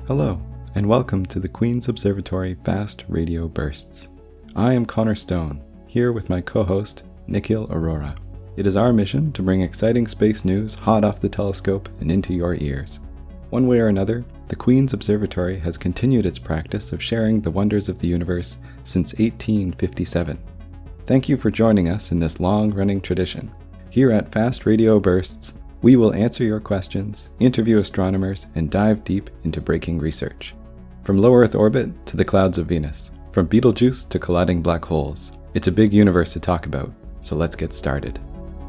Hello, and welcome to the Queen's Observatory Fast Radio Bursts. I am Connor Stone, here with my co-host, Nikhil Arora. It is our mission to bring exciting space news hot off the telescope and into your ears. One way or another, the Queen's Observatory has continued its practice of sharing the wonders of the universe since 1857. Thank you for joining us in this long-running tradition. Here at Fast Radio Bursts, we will answer your questions, interview astronomers, and dive deep into breaking research. From low Earth orbit to the clouds of Venus, from Betelgeuse to colliding black holes, it's a big universe to talk about, so let's get started.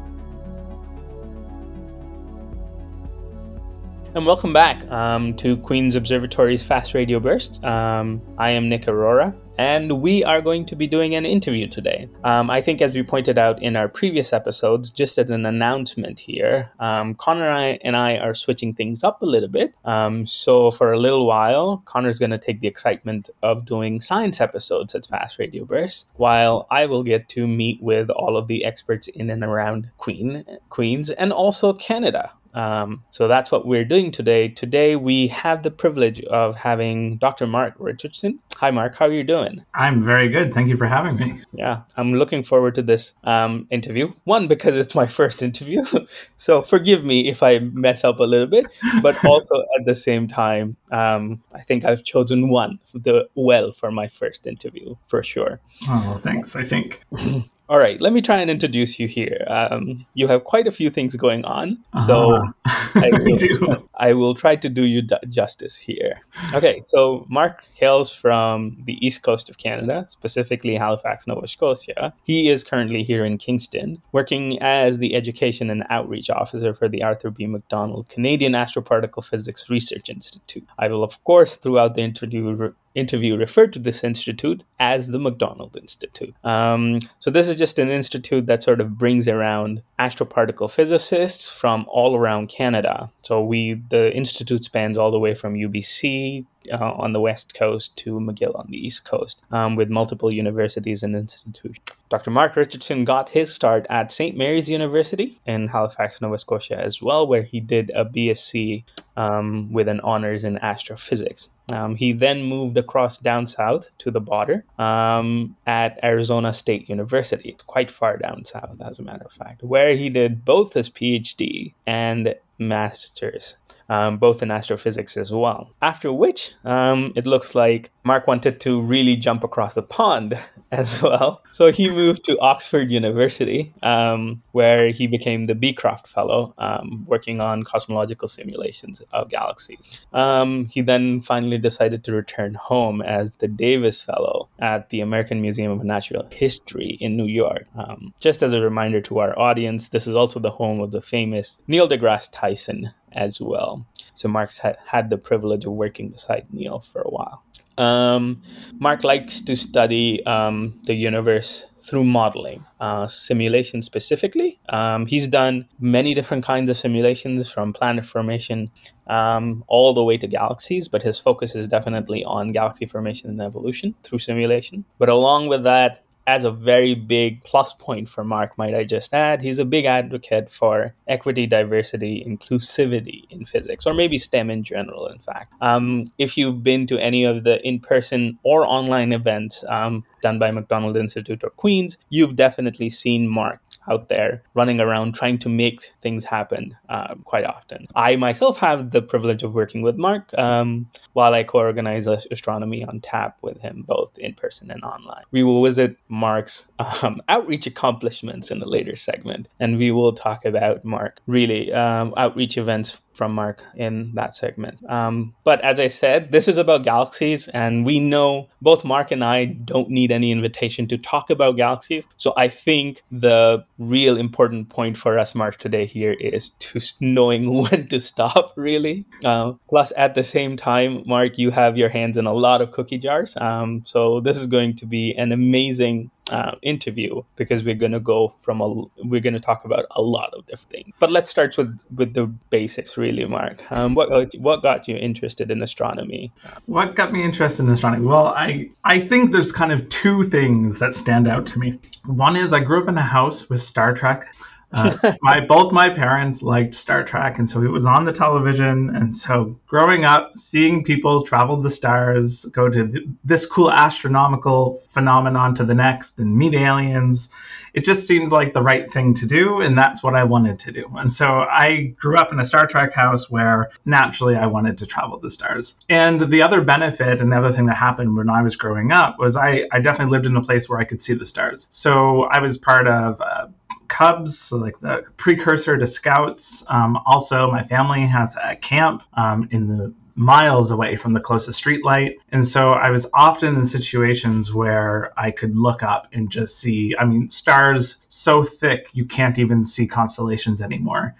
And welcome back to Queen's Observatory's Fast Radio Burst. I am Nick Arora, and we are going to be doing an interview today. I think, as we pointed out in our previous episodes, just as an announcement here, Connor and I are switching things up a little bit. So for a little while, Connor's going to take the excitement of doing science episodes at Fast Radio Burst, while I will get to meet with all of the experts in and around Queens, and also Canada. So that's what we're doing today. Today we have the privilege of having Dr. Mark Richardson. Hi, Mark. How are you doing? I'm very good. Thank you for having me. Yeah, I'm looking forward to this interview. One, because it's my first interview, so forgive me if I mess up a little bit. But also at the same time, I think I've chosen one well for my first interview for sure. Oh, thanks. I think. All right, let me try and introduce you here. You have quite a few things going on, so I will try to do you justice here. Okay, so Mark hails from the east coast of Canada, specifically Halifax, Nova Scotia. He is currently here in Kingston, working as the Education and Outreach Officer for the Arthur B. Macdonald Canadian Astroparticle Physics Research Institute. I will, of course, throughout the interview refer to this institute as the Macdonald Institute. So this is just an institute that sort of brings around astroparticle physicists from all around Canada. So the institute spans all the way from UBC on the west coast to McGill on the east coast, with multiple universities and institutions. Dr. Mark Richardson got his start at St. Mary's University in Halifax, Nova Scotia as well, where he did a BSc with an honors in astrophysics. He then moved across down south to the border at Arizona State University, quite far down south, as a matter of fact, where he did both his PhD and master's, both in astrophysics as well. After which, it looks like Mark wanted to really jump across the pond as well. So he moved to Oxford University, where he became the Beecroft Fellow, working on cosmological simulations of galaxies. He then finally decided to return home as the Davis Fellow at the American Museum of Natural History in New York. Just as a reminder to our audience, this is also the home of the famous Neil deGrasse Tyson as well. So Mark's had the privilege of working beside Neil for a while. Mark likes to study the universe through modeling, simulation specifically. He's done many different kinds of simulations, from planet formation all the way to galaxies, but his focus is definitely on galaxy formation and evolution through simulation. But along with that, as a very big plus point for Mark, might I just add, he's a big advocate for equity, diversity, inclusivity in physics, or maybe STEM in general, in fact. If you've been to any of the in-person or online events done by Macdonald Institute or Queen's, you've definitely seen Mark out there running around trying to make things happen quite often. I myself have the privilege of working with Mark while I co-organize Astronomy on Tap with him, both in person and online. We will visit Mark's outreach accomplishments in a later segment, and we will talk about Mark, really outreach events from Mark in that segment. But as I said, this is about galaxies, and we know both Mark and I don't need any invitation to talk about galaxies. So I think the real important point for us, Mark, today here is to knowing when to stop, really. Plus, at the same time, Mark, you have your hands in a lot of cookie jars. So this is going to be an amazing interview, because we're going to talk about a lot of different things. But let's start with the basics, really, Mark. What got you interested in astronomy? What got me interested in astronomy? Well, I think there's kind of two things that stand out to me. One is I grew up in a house with Star Trek Both my parents liked Star Trek, and so it was on the television. And so growing up, seeing people travel the stars, go to this cool astronomical phenomenon to the next, and meet aliens, it just seemed like the right thing to do, and that's what I wanted to do. And so I grew up in a Star Trek house where naturally I wanted to travel the stars. And the other benefit and the other thing that happened when I was growing up was I definitely lived in a place where I could see the stars. So I was part of Cubs, so like the precursor to Scouts. Also, my family has a camp in the miles away from the closest street light. And so I was often in situations where I could look up and just see, stars so thick you can't even see constellations anymore.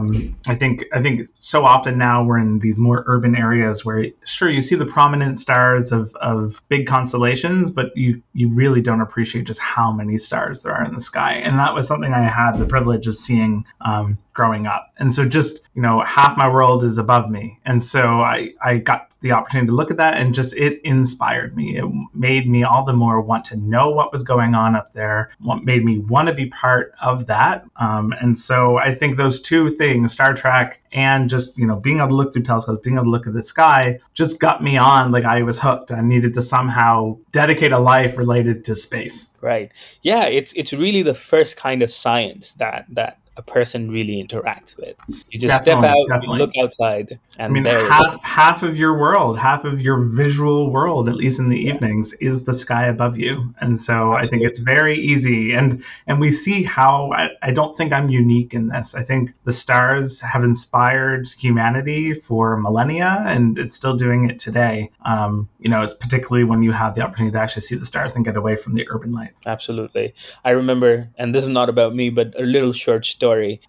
I think so often now we're in these more urban areas where, sure, you see the prominent stars of big constellations, but you really don't appreciate just how many stars there are in the sky. And that was something I had the privilege of seeing growing up. And so just, half my world is above me. And so I got the opportunity to look at that, and just it inspired me. It made me all the more want to know what was going on up there, what made me want to be part of that. And so I think those two things, Star Trek and just, being able to look through telescopes, being able to look at the sky, just got me on. Like, I was hooked. I needed to somehow dedicate a life related to space. Right. Yeah, it's really the first kind of science that a person really interacts with. You just step out, you look outside, and half of your world, half of your visual world, at least in the evenings, is the sky above you. And so I think it's very easy. And we see how, I don't think I'm unique in this. I think the stars have inspired humanity for millennia, and it's still doing it today. It's particularly when you have the opportunity to actually see the stars and get away from the urban light. Absolutely. I remember, and this is not about me, but a little short story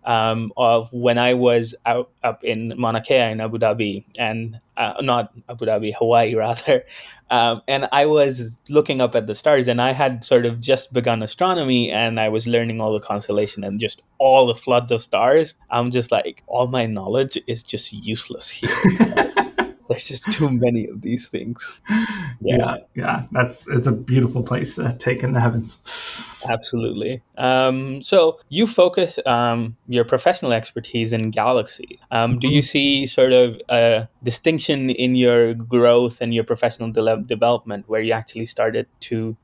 of when I was up in Mauna Kea in Abu Dhabi, and not Abu Dhabi, Hawaii rather. And I was looking up at the stars, and I had sort of just begun astronomy, and I was learning all the constellation and just all the floods of stars. I'm just like, all my knowledge is just useless here. There's just too many of these things. Yeah. It's a beautiful place to take in the heavens. Absolutely. So you focus your professional expertise in galaxy. Do you see sort of a distinction in your growth and your professional development where you actually started to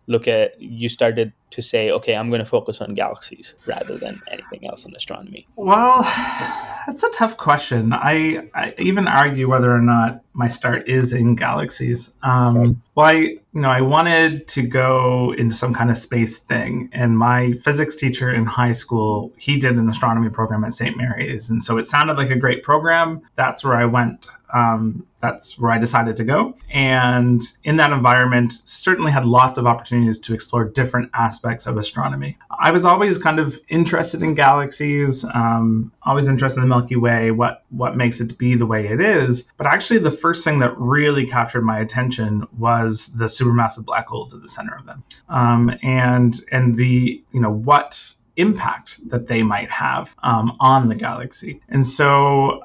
say, okay, I'm going to focus on galaxies rather than anything else in astronomy? Well, that's a tough question. I even argue whether or not my start is in galaxies. Well, I wanted to go into some kind of space thing, and my physics teacher in high school, he did an astronomy program at St. Mary's, and so it sounded like a great program. That's where I went. That's where I decided to go. And in that environment, certainly had lots of opportunities to explore different aspects of astronomy. I was always kind of interested in galaxies, always interested in the Milky Way, what makes it be the way it is. But actually, the first thing that really captured my attention was the supermassive black holes at the center of them, and the what impact that they might have on the galaxy. And so,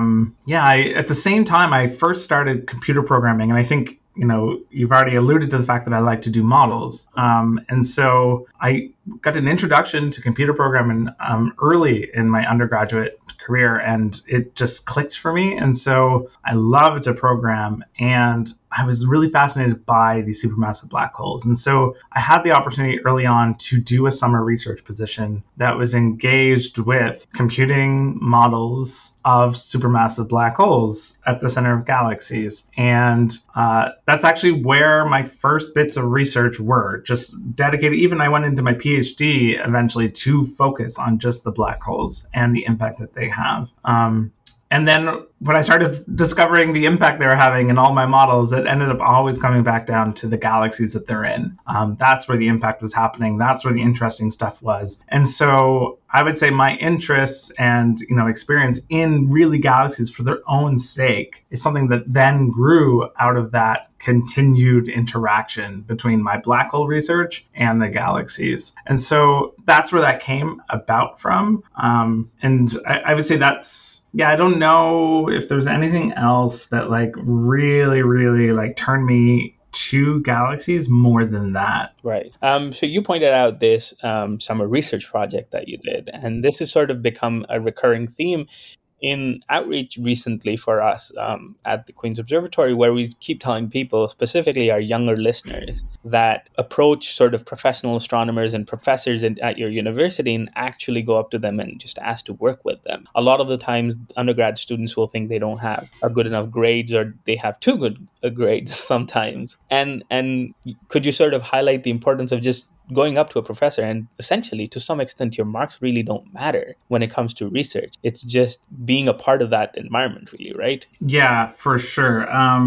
at the same time, I first started computer programming, and I think, you've already alluded to the fact that I like to do models. And so I got an introduction to computer programming early in my undergraduate career, and it just clicked for me. And so I loved to program, and I was really fascinated by these supermassive black holes. And so I had the opportunity early on to do a summer research position that was engaged with computing models of supermassive black holes at the center of galaxies. And that's actually where my first bits of research were, just dedicated. Even I went into my PhD eventually to focus on just the black holes and the impact that they have. And then when I started discovering the impact they were having in all my models, it ended up always coming back down to the galaxies that they're in. That's where the impact was happening. That's where the interesting stuff was. And so I would say my interests and experience in really galaxies for their own sake is something that then grew out of that continued interaction between my black hole research and the galaxies. And so that's where that came about from. And I would say I don't know if there's anything else that really, really turned me to galaxies more than that. Right. So you pointed out this summer research project that you did, and this has sort of become a recurring theme in outreach recently for us at the Queen's Observatory, where we keep telling people, specifically our younger listeners, that approach sort of professional astronomers and professors at your university and actually go up to them and just ask to work with them. A lot of the times, undergrad students will think they don't have a good enough grades, or they have too good grades sometimes. And could you sort of highlight the importance of just going up to a professor, and essentially, to some extent, your marks really don't matter when it comes to research. It's just being a part of that environment, really, right? Yeah, for sure.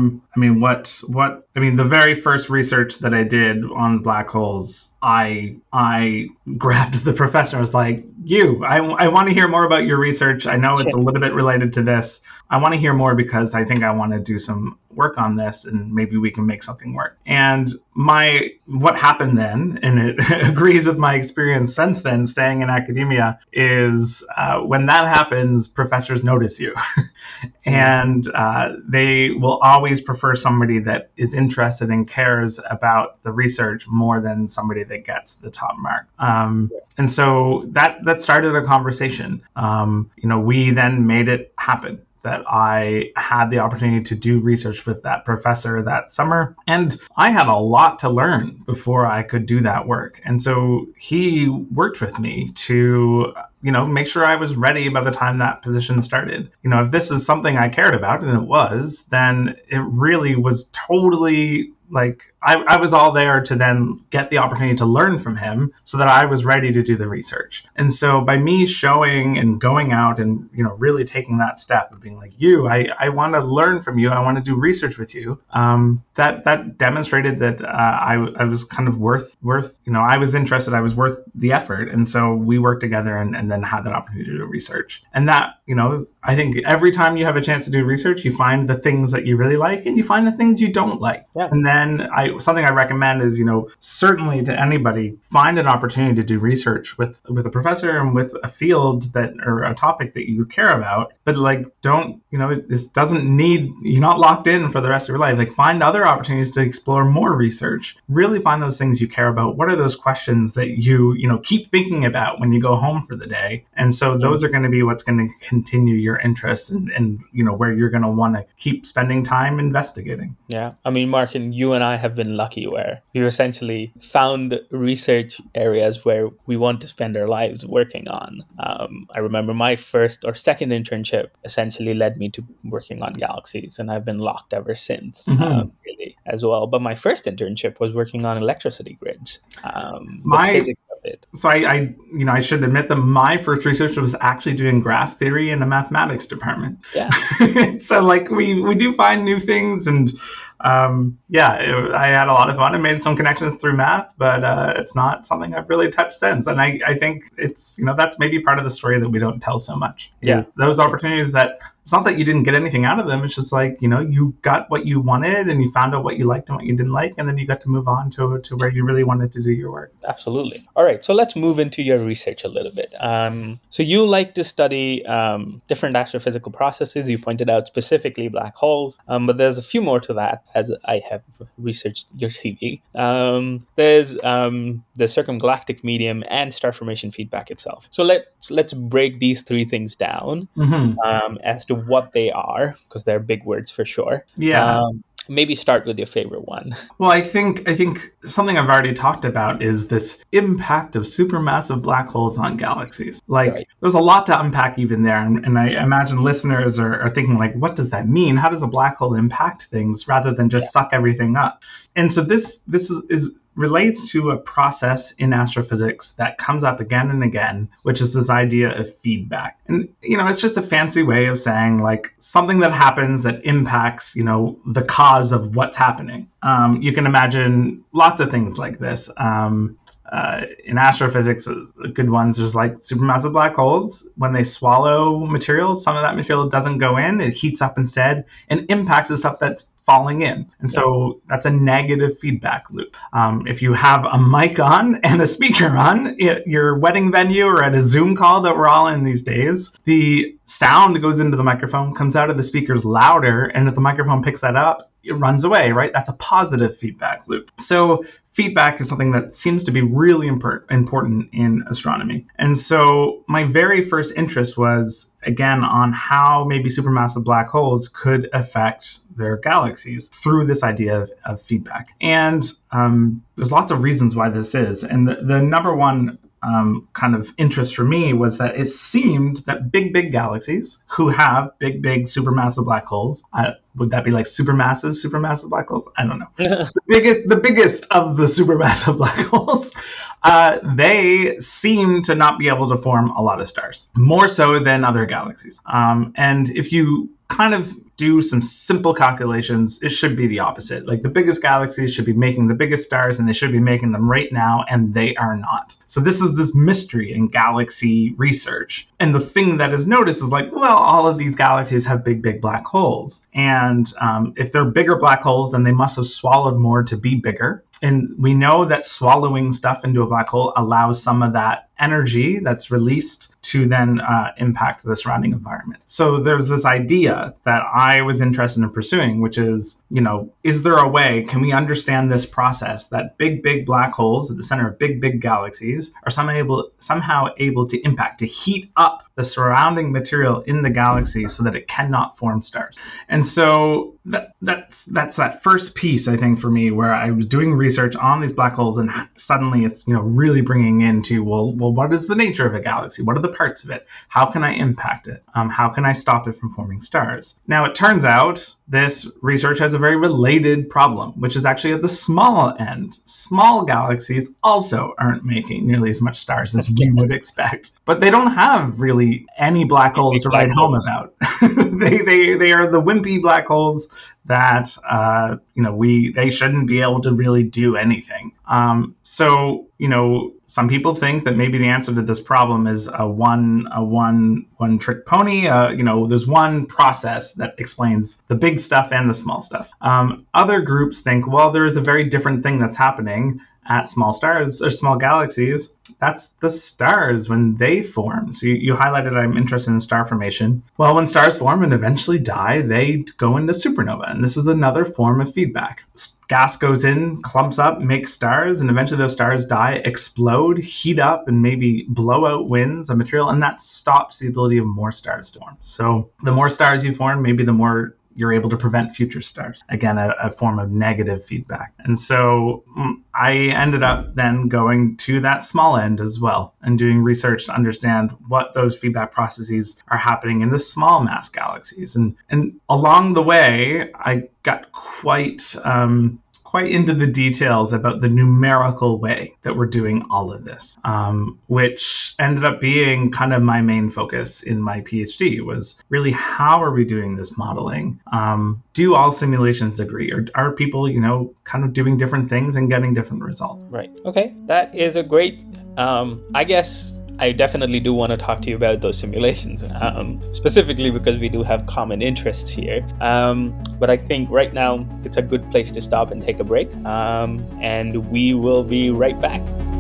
The very first research that I did on black holes, I grabbed the professor and was like, I want to hear more about your research. I know it's a little bit related to this. I want to hear more because I think I want to do some work on this and maybe we can make something work. And what happened then, and it agrees with my experience since then staying in academia, is when that happens, professors notice you. And they will always prefer somebody that is interested and cares about the research more than somebody that gets the top mark. And so that started a conversation. We then made it happen, that I had the opportunity to do research with that professor that summer. And I had a lot to learn before I could do that work. And so he worked with me to make sure I was ready by the time that position started. If this is something I cared about, and it was, then it really was totally like I was all there to then get the opportunity to learn from him so that I was ready to do the research. And so by me showing and going out and, really taking that step of being like, I want to learn from you. I want to do research with you. That demonstrated that I was kind of worth, I was interested. I was worth the effort. And so we worked together and then had that opportunity to do research. And that, I think every time you have a chance to do research, you find the things that you really like and you find the things you don't like. Yeah. And then something I recommend is, certainly to anybody, find an opportunity to do research with a professor and with a field or a topic that you care about. But don't, this doesn't need, you're not locked in for the rest of your life. Find other opportunities to explore more research. Really find those things you care about. What are those questions that you keep thinking about when you go home for the day? And so those are going to be what's going to continue your interest and where you're going to want to keep spending time investigating. Yeah. I mean, Mark, and you and I have been lucky where we've essentially found research areas where we want to spend our lives working on. I remember my first or second internship essentially led me to working on galaxies, and I've been locked ever since, really, as well. But my first internship was working on electricity grids, the physics of it. So I should admit that my first research was actually doing graph theory in a mathematics department. Yeah. So we do find new things, and I had a lot of fun and made some connections through math, but it's not something I've really touched since. And I think it's, that's maybe part of the story that we don't tell so much. Is those opportunities that it's not that you didn't get anything out of them. It's just you got what you wanted and you found out what you liked and what you didn't like. And then you got to move on to where you really wanted to do your work. Absolutely. All right. So let's move into your research a little bit. So you like to study different astrophysical processes. You pointed out specifically black holes, but there's a few more to that as I have researched your CV. There's the circumgalactic medium and star formation feedback itself. So let's break these three things down as to what they are, because they're big words for sure. Yeah. Maybe start with your favorite one. Well, I think something I've already talked about is this impact of supermassive black holes on galaxies. There's a lot to unpack even there. And I imagine listeners are thinking what does that mean? How does a black hole impact things rather than just suck everything up? And so this relates to a process in astrophysics that comes up again and again, which is this idea of feedback. And, it's just a fancy way of saying something that happens that impacts, the cause of what's happening. You can imagine lots of things like this. In astrophysics, good ones, there's supermassive black holes. When they swallow material, some of that material doesn't go in, it heats up instead and impacts the stuff that's falling in. And so that's a negative feedback loop. If you have a mic on and a speaker on at your wedding venue or at a Zoom call that we're all in these days, the sound goes into the microphone, comes out of the speakers louder, and if the microphone picks that up, it runs away, right? That's a positive feedback loop. So feedback is something that seems to be really important in astronomy. And so my very first interest was, again, on how maybe supermassive black holes could affect their galaxies through this idea of feedback. And there's lots of reasons why this is. And the number one kind of interest for me was that it seemed that big galaxies who have big supermassive black holes, would that be like supermassive black holes? I don't know. the biggest of the supermassive black holes, they seem to not be able to form a lot of stars, more so than other galaxies. And if you kind of do some simple calculations, it should be the opposite. Like the biggest galaxies should be making the biggest stars, and they should be making them right now, and they are not. So this is this mystery in galaxy research. And the thing that is noticed is like, well, all of these galaxies have big black holes. And if they're bigger black holes, then they must have swallowed more to be bigger. And we know that swallowing stuff into a black hole allows some of that energy that's released to then impact the surrounding environment. So there's this idea that I was interested in pursuing, which is, is there a way, can we understand this process that big black holes at the center of big galaxies are somehow able to impact, to heat up the surrounding material in the galaxy so that it cannot form stars. And so that's that first piece, I think, for me, where I was doing research on these black holes, and suddenly it's really bringing into, well, what is the nature of a galaxy? What are the parts of it? How can I impact it? How can I stop it from forming stars? Now, it turns out this research has a very related problem, which is actually at the small end. Small galaxies also aren't making nearly as much stars as we would expect, but they don't have really any black holes to write home about. They are the wimpy black holes that they shouldn't be able to really do anything. So some people think that maybe the answer to this problem is a one trick pony. There's one process that explains the big stuff and the small stuff. Other groups think, well, there is a very different thing that's happening at small stars or small galaxies. That's the stars when they form. So you highlighted I'm interested in star formation. Well, when stars form and eventually die, they go into supernova. And this is another form of feedback. Gas goes in, clumps up, makes stars, and eventually those stars die, explode, heat up, and maybe blow out winds of material, and that stops the ability of more stars to form. So the more stars you form, maybe the more you're able to prevent future stars. Again, a form of negative feedback. And so I ended up then going to that small end as well and doing research to understand what those feedback processes are happening in the small mass galaxies. And along the way, I got quite into the details about the numerical way that we're doing all of this, which ended up being kind of my main focus in my PhD, was really how are we doing this modeling? Do all simulations agree? Or are people, kind of doing different things and getting different results? Right. Okay. That is a great, I guess I definitely do want to talk to you about those simulations, specifically because we do have common interests here. But I think right now it's a good place to stop and take a break. And we will be right back.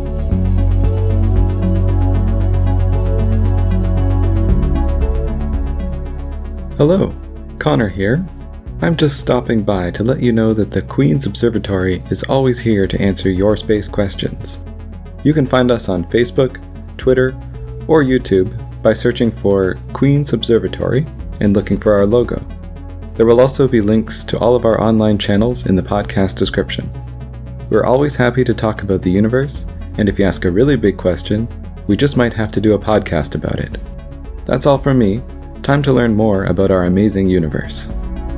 Hello, Connor here. I'm just stopping by to let you know that the Queen's Observatory is always here to answer your space questions. You can find us on Facebook, Twitter, or YouTube by searching for Queen's Observatory and looking for our logo. There will also be links to all of our online channels in the podcast description. We're always happy to talk about the universe, and if you ask a really big question, we just might have to do a podcast about it. That's all from me. Time to learn more about our amazing universe.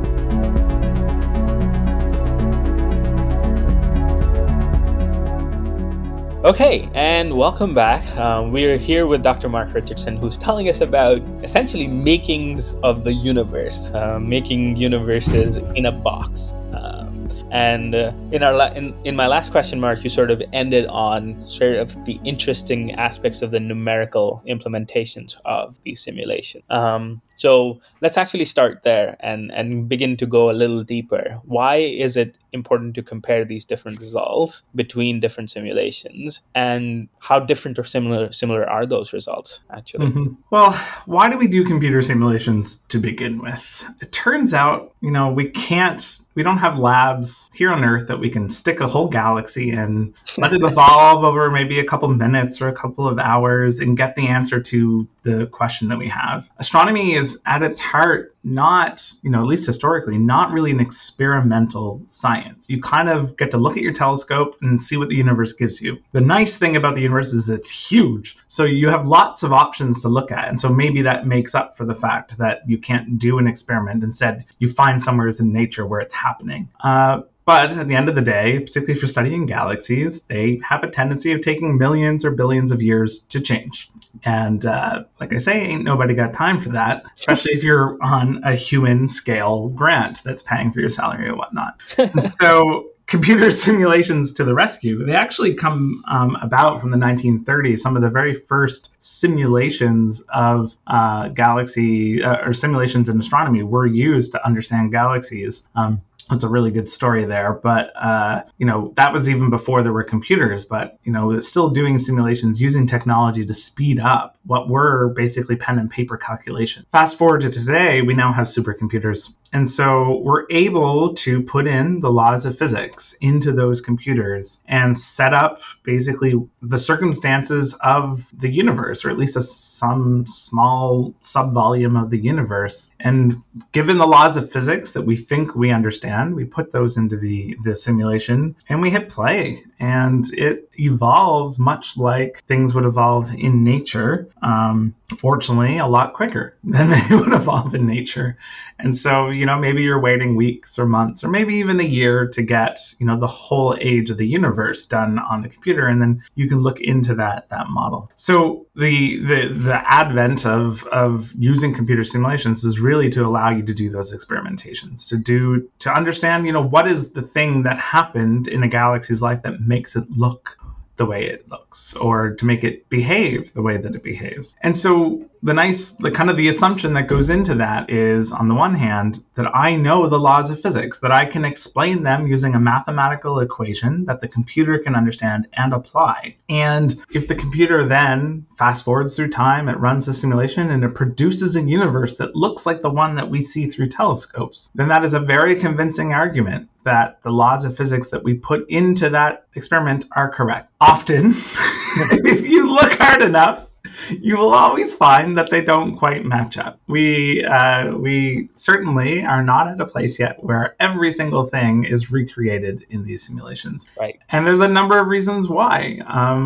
Okay, and welcome back. We're here with Dr. Mark Richardson, who's telling us about essentially makings of the universe, making universes in a box. And in my last question, Mark, you sort of ended on sort of the interesting aspects of the numerical implementations of the simulation. So let's actually start there and begin to go a little deeper. Why is it important to compare these different results between different simulations, and how different or similar are those results actually? Mm-hmm. Well, why do we do computer simulations to begin with? It turns out, we don't have labs here on Earth that we can stick a whole galaxy in, let it evolve over maybe a couple minutes or a couple of hours and get the answer to the question that we have. Astronomy is at its heart not, at least historically, not really an experimental science. You kind of get to look at your telescope and see what the universe gives you. The nice thing about the universe is it's huge. So you have lots of options to look at. And so maybe that makes up for the fact that you can't do an experiment. Instead, you find somewhere in nature where it's happening. But at the end of the day, particularly if you're studying galaxies, they have a tendency of taking millions or billions of years to change. And like I say, ain't nobody got time for that, especially if you're on a human scale grant that's paying for your salary or whatnot. And so computer simulations to the rescue, they actually come about from the 1930s. Some of the very first simulations of galaxy or simulations in astronomy were used to understand galaxies. It's a really good story there, but that was even before there were computers. But still doing simulations using technology to speed up what were basically pen and paper calculations. Fast forward to today, we now have supercomputers, and so we're able to put in the laws of physics into those computers and set up basically the circumstances of the universe, or at least some small subvolume of the universe. And given the laws of physics that we think we understand, we put those into the simulation and we hit play, and it evolves much like things would evolve in nature. Fortunately, a lot quicker than they would evolve in nature. And so, maybe you're waiting weeks or months or maybe even a year to get, the whole age of the universe done on the computer. And then you can look into that model. So the advent of using computer simulations is really to allow you to do those experimentations, to understand, what is the thing that happened in a galaxy's life that makes it look the way it looks, or to make it behave the way that it behaves. And so the assumption that goes into that is, on the one hand, that I know the laws of physics, that I can explain them using a mathematical equation that the computer can understand and apply. And if the computer then fast forwards through time, it runs the simulation and it produces a universe that looks like the one that we see through telescopes, then that is a very convincing argument that the laws of physics that we put into that experiment are correct. Often, if you look hard enough, you will always find that they don't quite match up. We certainly are not at a place yet where every single thing is recreated in these simulations. Right. And there's a number of reasons why.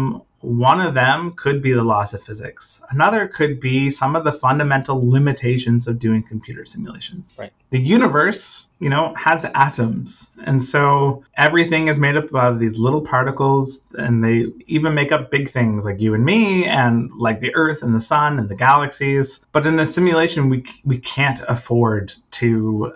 One of them could be the laws of physics. Another could be some of the fundamental limitations of doing computer simulations. Right. The universe, has atoms. And so everything is made up of these little particles, and they even make up big things like you and me, and like the Earth and the sun and the galaxies. But in a simulation, we can't afford to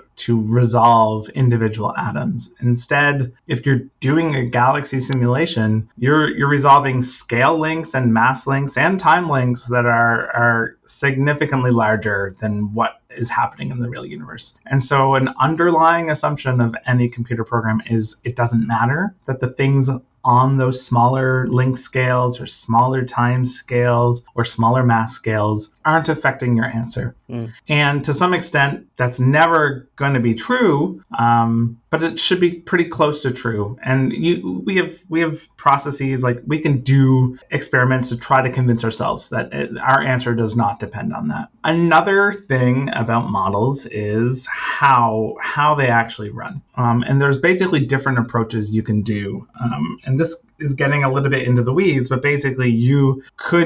resolve individual atoms. Instead, if you're doing a galaxy simulation, you're resolving scale links and mass links and time links that are significantly larger than what is happening in the real universe. And so an underlying assumption of any computer program is it doesn't matter that the things on those smaller link scales or smaller time scales or smaller mass scales aren't affecting your answer. And to some extent, that's never going to be true, but it should be pretty close to true. And we have processes, like we can do experiments to try to convince ourselves that our answer does not depend on that. Another thing about models is how they actually run. And there's basically different approaches you can do. And this is getting a little bit into the weeds, but basically you can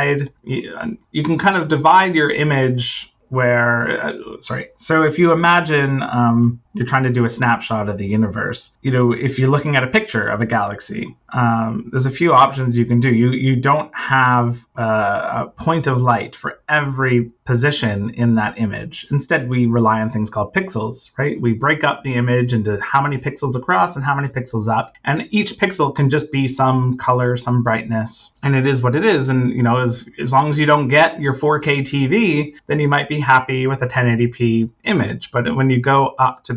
kind of divide your image so if you imagine you're trying to do a snapshot of the universe, if you're looking at a picture of a galaxy, there's a few options you can do. You don't have a point of light for every position in that image. Instead, we rely on things called pixels, right? We break up the image into how many pixels across and how many pixels up, and each pixel can just be some color, some brightness, and it is what it is. And as long as you don't get your 4K TV, then you might be happy with a 1080p image. But when you go up to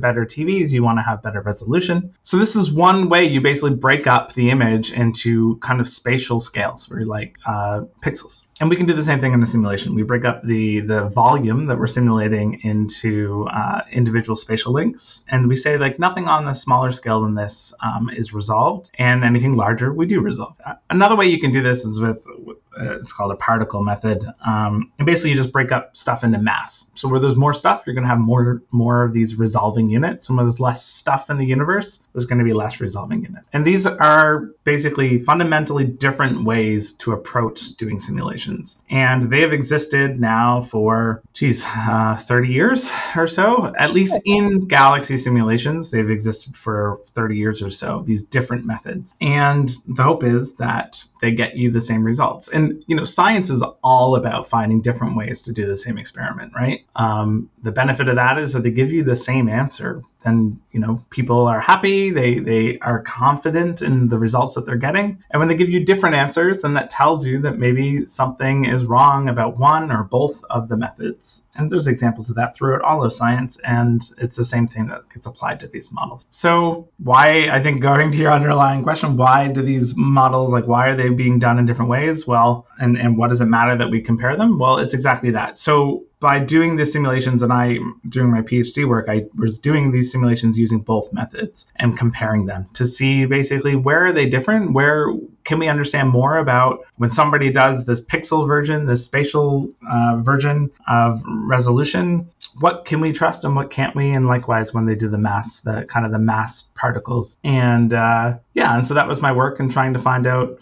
better TVs, you want to have better resolution. So this is one way you basically break up the image into kind of spatial scales, where like pixels. And we can do the same thing in a simulation. We break up the volume that we're simulating into individual spatial links, and we say like nothing on a smaller scale than this is resolved, and anything larger we do resolve. Another way you can do this is with it's called a particle method, and basically you just break up stuff into mass. So where there's more stuff, you're going to have more of these resolving units, and where there's less stuff in the universe, there's going to be less resolving units. And these are basically fundamentally different ways to approach doing simulations, and they have existed now for 30 years or so. At least in galaxy simulations, they've existed for 30 years or so, these different methods. And the hope is that they get you the same results. And, science is all about finding different ways to do the same experiment, right? The benefit of that is that they give you the same answer. Then, people are happy, they are confident in the results that they're getting. And when they give you different answers, then that tells you that maybe something is wrong about one or both of the methods. And there's examples of that throughout all of science, and it's the same thing that gets applied to these models. So why, I think going to your underlying question, why do these models, why are they being done in different ways? Well, and what does it matter that we compare them? Well, it's exactly that. So by doing the simulations, and during my PhD work, I was doing these simulations using both methods and comparing them to see basically where are they different, where can we understand more about when somebody does this pixel version, this spatial version of resolution, what can we trust and what can't we? And likewise, when they do the mass, the mass particles. And and so that was my work in trying to find out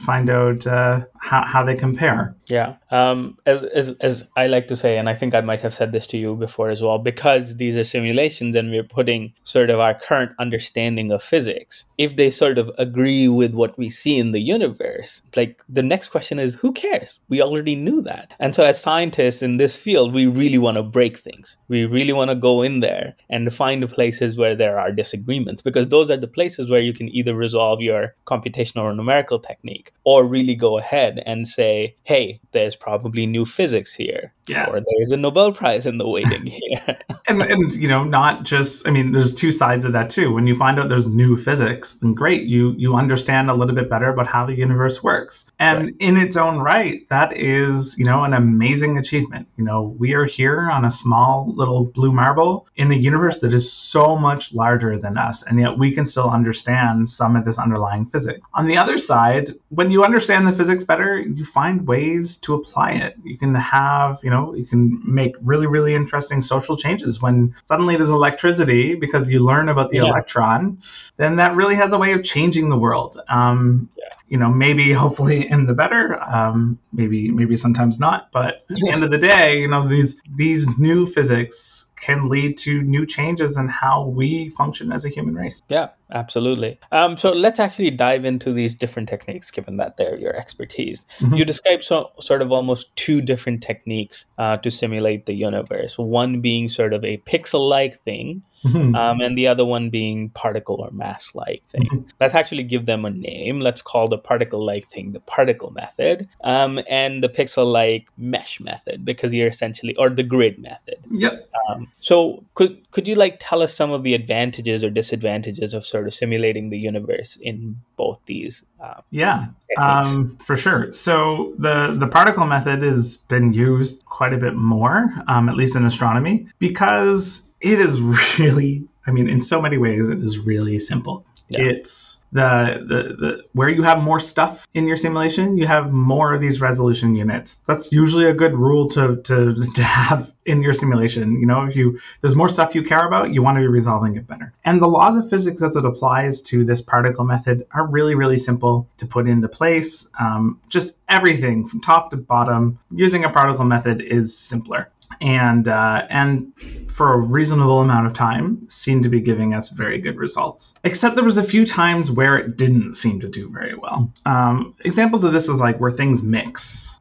how they compare. Yeah. As I like to say, and I think I might have said this to you before as well, because these are simulations and we're putting sort of our current understanding of physics, if they sort of agree with what we see in the universe, the next question is, who cares? We already knew that. And so as scientists in this field, we really want to break things. We really want to go in there and find the places where there are disagreements, because those are the places where you can either resolve your computational or numerical technique, or really go ahead and say, hey, there's probably new physics here, or there's a Nobel Prize in the waiting here. and not just, there's two sides of that too. When you find out there's new physics, then great, you understand a little bit better about how the universe works. And in its own right, that is, an amazing achievement. We are here on a small little blue marble in a universe that is so much larger than us, and yet we can still understand some of this underlying physics. On the other side, when you understand the physics better, you find ways to apply it. You can have, you can make really, really interesting social changes. When suddenly there's electricity because you learn about the electron, then that really has a way of changing the world. Maybe hopefully in the better, maybe sometimes not. But at the end of the day, these new physics can lead to new changes in how we function as a human race. Yeah, absolutely. So let's actually dive into these different techniques, given that they're your expertise. Mm-hmm. You described sort of almost two different techniques to simulate the universe, one being sort of a pixel-like thing, mm-hmm. And the other one being particle or mass-like thing. Mm-hmm. Let's actually give them a name. Let's call the particle-like thing the particle method, and the pixel-like mesh method, because you're essentially, or the grid method. Yep. So could you tell us some of the advantages or disadvantages of sort of simulating the universe in both these? For sure. So the particle method has been used quite a bit more, at least in astronomy, because it is really, in so many ways, it is really simple. Yeah. It's the where you have more stuff in your simulation, you have more of these resolution units. That's usually a good rule to have in your simulation. If there's more stuff you care about, you want to be resolving it better. And the laws of physics as it applies to this particle method are really, really simple to put into place. Just everything from top to bottom using a particle method is simpler. And for a reasonable amount of time seemed to be giving us very good results. Except there was a few times where it didn't seem to do very well. Examples of this is where things mix.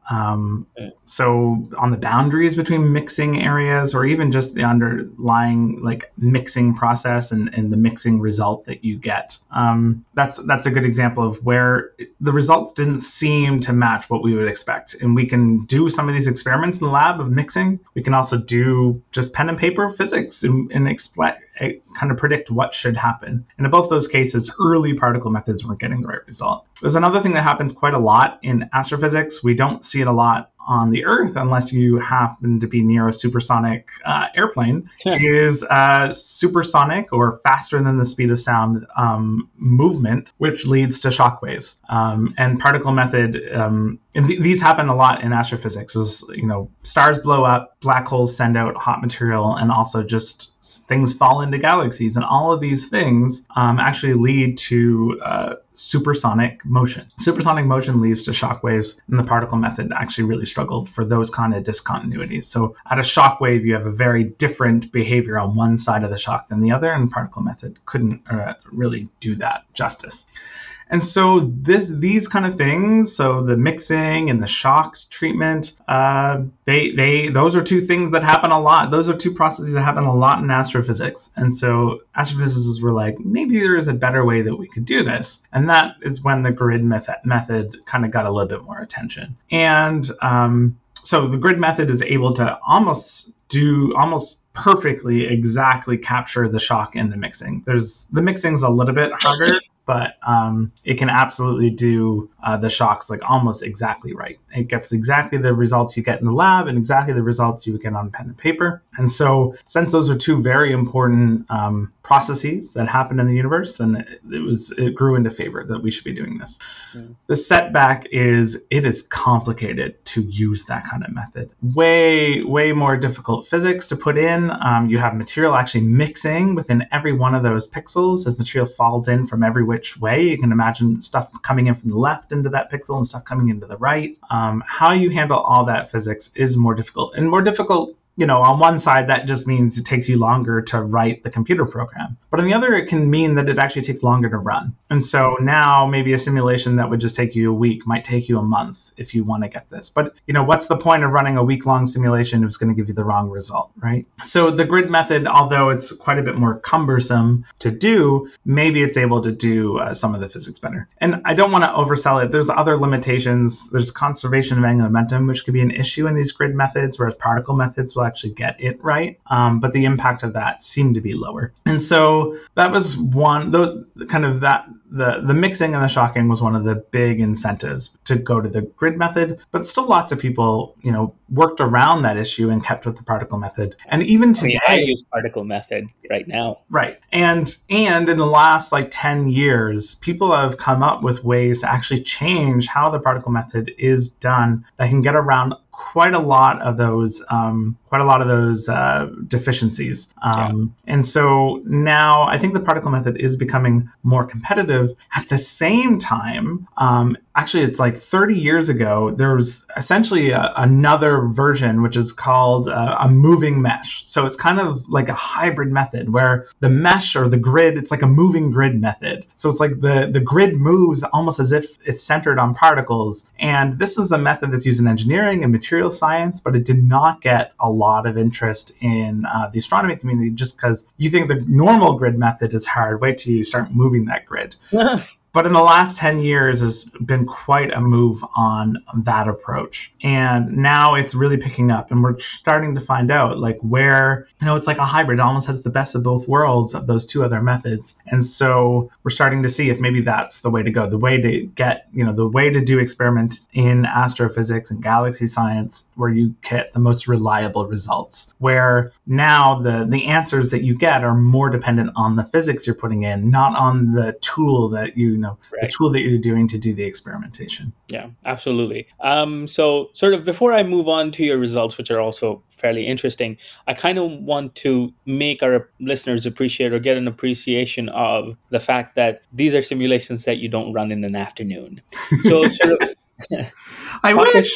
So on the boundaries between mixing areas, or even just the underlying like mixing process and the mixing result that you get. That's a good example of where the results didn't seem to match what we would expect. And we can do some of these experiments in the lab of mixing. We can also do just pen and paper physics and kind of predict what should happen. And in both those cases, early particle methods weren't getting the right result. There's another thing that happens quite a lot in astrophysics. We don't see it a lot on the Earth unless you happen to be near a supersonic airplane, is supersonic or faster than the speed of sound movement, which leads to shock waves. And particle method, and these happen a lot in astrophysics. Is, stars blow up, black holes send out hot material, and also just things fall into galaxies. And all of these things actually lead to supersonic motion. Supersonic motion leads to shock waves, and the particle method actually really struggled for those kind of discontinuities. So at a shock wave, you have a very different behavior on one side of the shock than the other, and particle method couldn't really do that justice. And so these kind of things, so the mixing and the shock treatment, those are two things that happen a lot. Those are two processes that happen a lot in astrophysics. And so astrophysicists were like, maybe there is a better way that we could do this. And that is when the grid method kind of got a little bit more attention. And so the grid method is able to almost perfectly exactly capture the shock in the mixing. The mixing's a little bit harder, but it can absolutely do the shocks like almost exactly right. It gets exactly the results you get in the lab and exactly the results you get on pen and paper. And so since those are two very important processes that happen in the universe, then it grew into favor that we should be doing this. The setback is it is complicated to use that kind of method. Way, way more difficult physics to put in. You have material actually mixing within every one of those pixels as material falls in from every which way. You can imagine stuff coming in from the left into that pixel and stuff coming into the right. How you handle all that physics is more difficult. And more difficult, on one side, that just means it takes you longer to write the computer program. But on the other, it can mean that it actually takes longer to run. And so now maybe a simulation that would just take you a week might take you a month if you want to get this. But, what's the point of running a week-long simulation if it's going to give you the wrong result, right? So the grid method, although it's quite a bit more cumbersome to do, maybe it's able to do some of the physics better. And I don't want to oversell it. There's other limitations. There's conservation of angular momentum, which could be an issue in these grid methods, whereas particle methods will actually get it right. But the impact of that seemed to be lower. And so that was one, the mixing and the shocking was one of the big incentives to go to the grid method. But still lots of people, worked around that issue and kept with the particle method. And even today, I use particle method right now. Right. And in the last 10 years, people have come up with ways to actually change how the particle method is done that can get around quite a lot of those deficiencies. And so now I think the particle method is becoming more competitive. At the same time, actually it's 30 years ago, there was essentially another version, which is called a moving mesh. So it's kind of like a hybrid method where the mesh or the grid, it's like a moving grid method. So it's like the grid moves almost as if it's centered on particles. And this is a method that's used in engineering and material science, but it did not get a lot of interest in the astronomy community just because you think the normal grid method is hard. Wait till you start moving that grid. But in the last 10 years, there's been quite a move on that approach. And now it's really picking up. And we're starting to find out where, it's like a hybrid. It almost has the best of both worlds of those two other methods. And so we're starting to see if maybe that's the way to go. The way to get, the way to do experiments in astrophysics and galaxy science where you get the most reliable results. Where now the answers that you get are more dependent on the physics you're putting in, not on the tool that the tool that you're doing to do the experimentation. Yeah, absolutely. So sort of before I move on to your results, which are also fairly interesting, I kind of want to make our listeners appreciate or get an appreciation of the fact that these are simulations that you don't run in an afternoon. So sort of... I wish.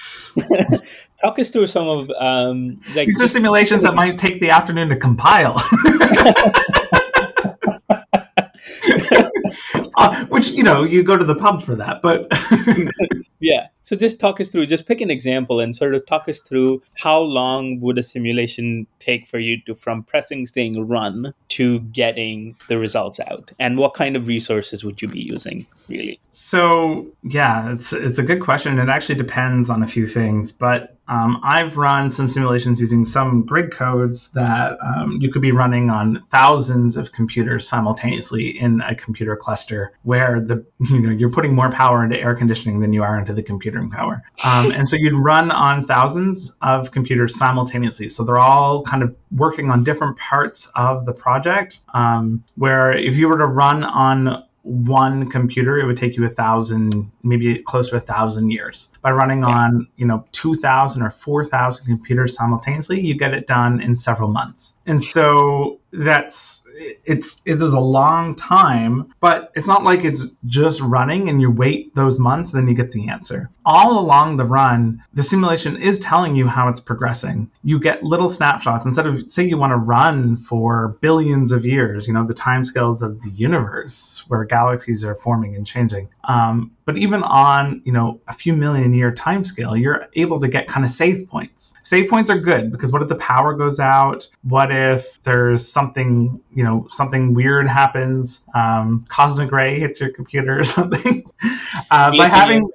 Talk us through some of... these are simulations that might take the afternoon to compile. Which, you go to the pub for that, but... Yeah. So just talk us through, just pick an example and sort of talk us through how long would a simulation take for you to, from pressing saying run to getting the results out? And what kind of resources would you be using, really? So, yeah, it's a good question. It actually depends on a few things, but I've run some simulations using some grid codes that you could be running on thousands of computers simultaneously in a computer cluster, where you're putting more power into air conditioning than you are into the computing power. And so you'd run on thousands of computers simultaneously. So they're all kind of working on different parts of the project, where if you were to run on one computer, it would take you 1,000, maybe close to 1,000 years. By running on 2,000 or 4,000 computers simultaneously, you get it done in several months. And so it is a long time, but it's not like it's just running and you wait those months and then you get the answer. All along the run, the simulation is telling you how it's progressing. You get little snapshots. Instead of, say you want to run for billions of years, the timescales of the universe where galaxies are forming and changing. But even on, a few million year timescale, you're able to get kind of save points. Save points are good because what if the power goes out? What if there's something weird happens? Cosmic ray hits your computer or something. By having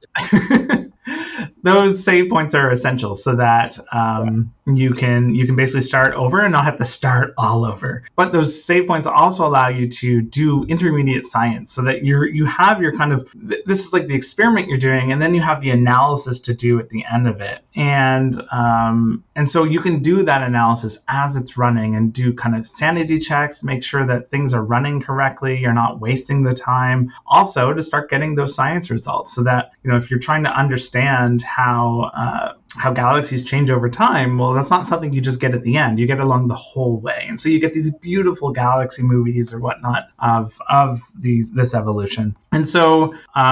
those save points are essential so that you can basically start over and not have to start all over. But those save points also allow you to do intermediate science so that you have your kind of, this is like the experiment you're doing, and then you have the analysis to do at the end of it. And so you can do that analysis as it's running and do kind of sanity checks, make sure that things are running correctly, you're not wasting the time. Also to start getting those science results so that, if you're trying to understand how galaxies change over time, well, that's not something you just get at the end. You get along the whole way. And so you get these beautiful galaxy movies or whatnot of this evolution. And so,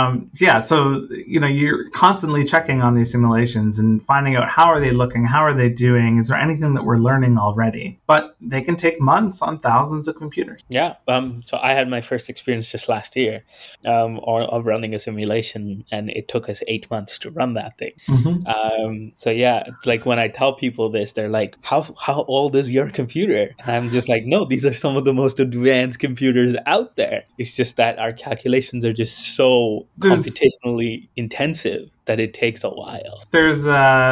you're constantly checking on these simulations and finding out how are they looking, how are they doing, is there anything that we're learning already? But they can take months on thousands of computers. Yeah. So I had my first experience just last year of running a simulation, and it took us 8 months to run that thing. Mm-hmm. So yeah, it's like when I tell people this, they're like, how old is your computer? And I'm just like, no, these are some of the most advanced computers out there. It's just that our calculations are just so computationally intensive that it takes a while. There's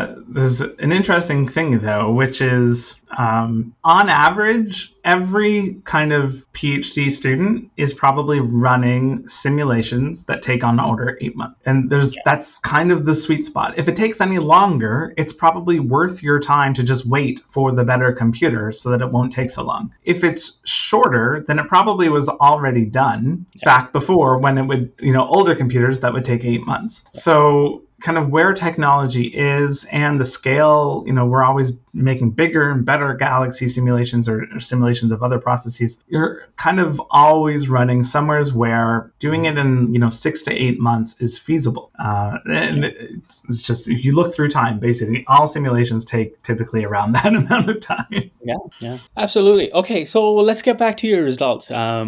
an interesting thing though, which is on average, every kind of PhD student is probably running simulations that take on order 8 months. And that's kind of the sweet spot. If it takes any longer, it's probably worth your time to just wait for the better computer so that it won't take so long. If it's shorter, then it probably was already done back before when it would, older computers that would take 8 months. So kind of where technology is and the scale, we're always making bigger and better galaxy simulations or simulations of other processes. You're kind of always running somewhere where doing it in 6 to 8 months is feasible. And it's just, if you look through time, basically all simulations take typically around that amount of time. Yeah, absolutely. Okay, so let's get back to your results.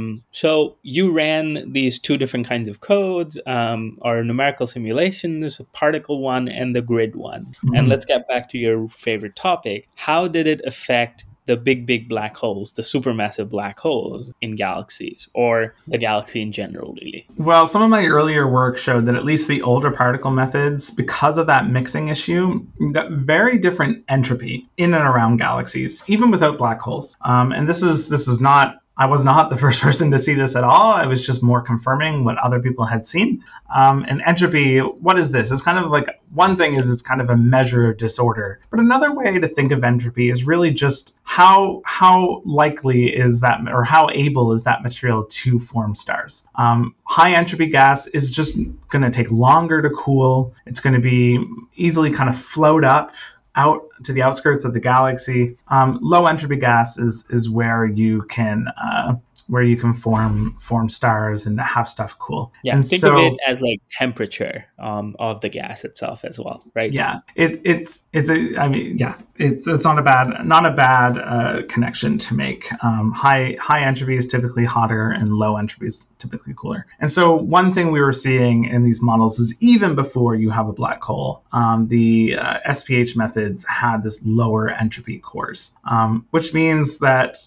So you ran these two different kinds of codes, or numerical simulations, a particle one and the grid one. Mm-hmm. And let's get back to your favorite topic. How did it affect the big black holes, the supermassive black holes in galaxies, or the galaxy in general, really? Well, some of my earlier work showed that at least the older particle methods, because of that mixing issue, you got very different entropy in and around galaxies, even without black holes. And this is not, I was not the first person to see this at all. I was just more confirming what other people had seen. And entropy, what is this? It's kind of like, one thing is it's kind of a measure of disorder. But another way to think of entropy is really just how likely is that, or how able is that material to form stars? High entropy gas is just going to take longer to cool. It's going to be easily kind of float up out to the outskirts of the galaxy. Low entropy gas is where you can where you can form stars and have stuff cool. Yeah, and think of it as like temperature of the gas itself as well, right? Yeah, it's not a bad connection to make. High entropy is typically hotter, and low entropy is typically cooler. And so one thing we were seeing in these models is even before you have a black hole, the SPH methods had this lower entropy cores, which means that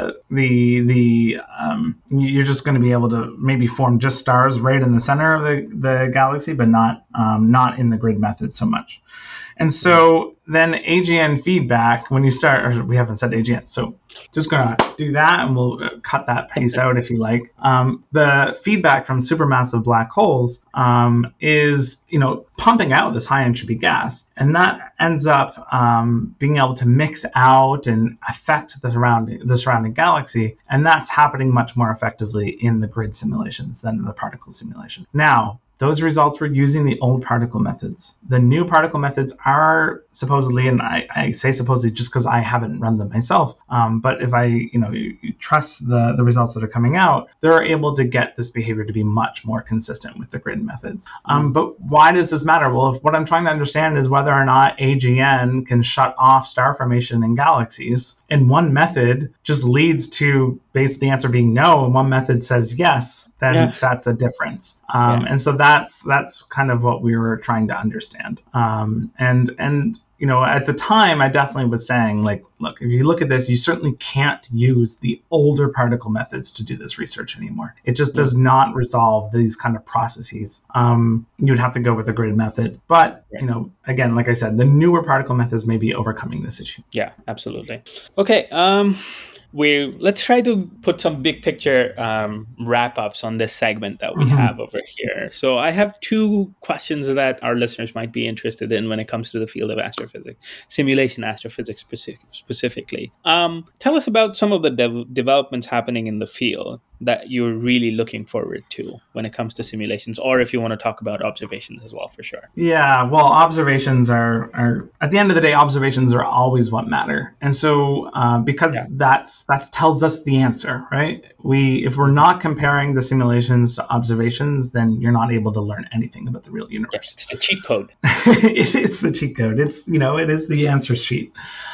you're just going to be able to maybe form just stars right in the center of the galaxy, but not in the grid method so much. And so then AGN feedback, when you start, or we haven't said AGN, so just going to do that and we'll cut that piece out if you like. The feedback from supermassive black holes is, pumping out this high entropy gas. And that ends up being able to mix out and affect the surrounding galaxy. And that's happening much more effectively in the grid simulations than in the particle simulation. Now, those results were using the old particle methods. The new particle methods are supposedly, and I say supposedly just because I haven't run them myself, but if you trust the results that are coming out, they're able to get this behavior to be much more consistent with the grid methods. But why does this matter? Well, what I'm trying to understand is whether or not AGN can shut off star formation in galaxies. And one method just leads to basically the answer being no, and one method says yes, then that's a difference. And so that's kind of what we were trying to understand. And at the time, I definitely was saying, like, look, if you look at this, you certainly can't use the older particle methods to do this research anymore. It just does not resolve these kind of processes. You'd have to go with the grid method. But, again, like I said, the newer particle methods may be overcoming this issue. Yeah, absolutely. Okay. Let's try to put some big picture wrap-ups on this segment that we have over here. So I have two questions that our listeners might be interested in when it comes to the field of astrophysics, simulation astrophysics specifically. Tell us about some of the developments happening in the field that you're really looking forward to when it comes to simulations, or if you want to talk about observations as well, for sure. Yeah, well, observations are at the end of the day, observations are always what matter. And so because that tells us the answer, right? If we're not comparing the simulations to observations, then you're not able to learn anything about the real universe. Yeah, it's the cheat code. It's the cheat code. It's, it is the answer sheet.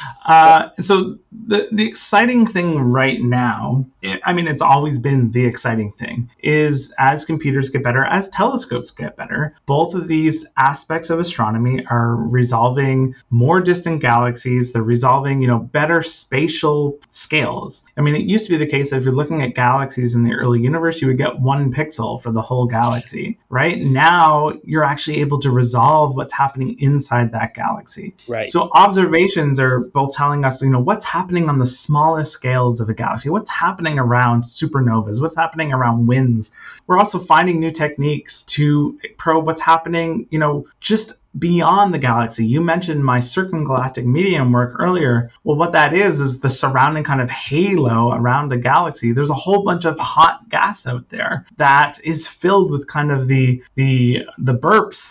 So the exciting thing right now, it's always been the exciting thing, is as computers get better, as telescopes get better, both of these aspects of astronomy are resolving more distant galaxies. They're resolving, better spatial scales. It used to be the case that if you're looking at galaxies in the early universe, you would get 1 pixel for the whole galaxy. Right now, you're actually able to resolve what's happening inside that galaxy. Right. So observations are both telling us, what's happening on the smallest scales of a galaxy, what's happening around supernovas, what's happening around winds. We're also finding new techniques to probe what's happening, just beyond the galaxy. You mentioned my circumgalactic medium work earlier. Well, what that is the surrounding kind of halo around a galaxy. There's a whole bunch of hot gas out there that is filled with kind of the burps,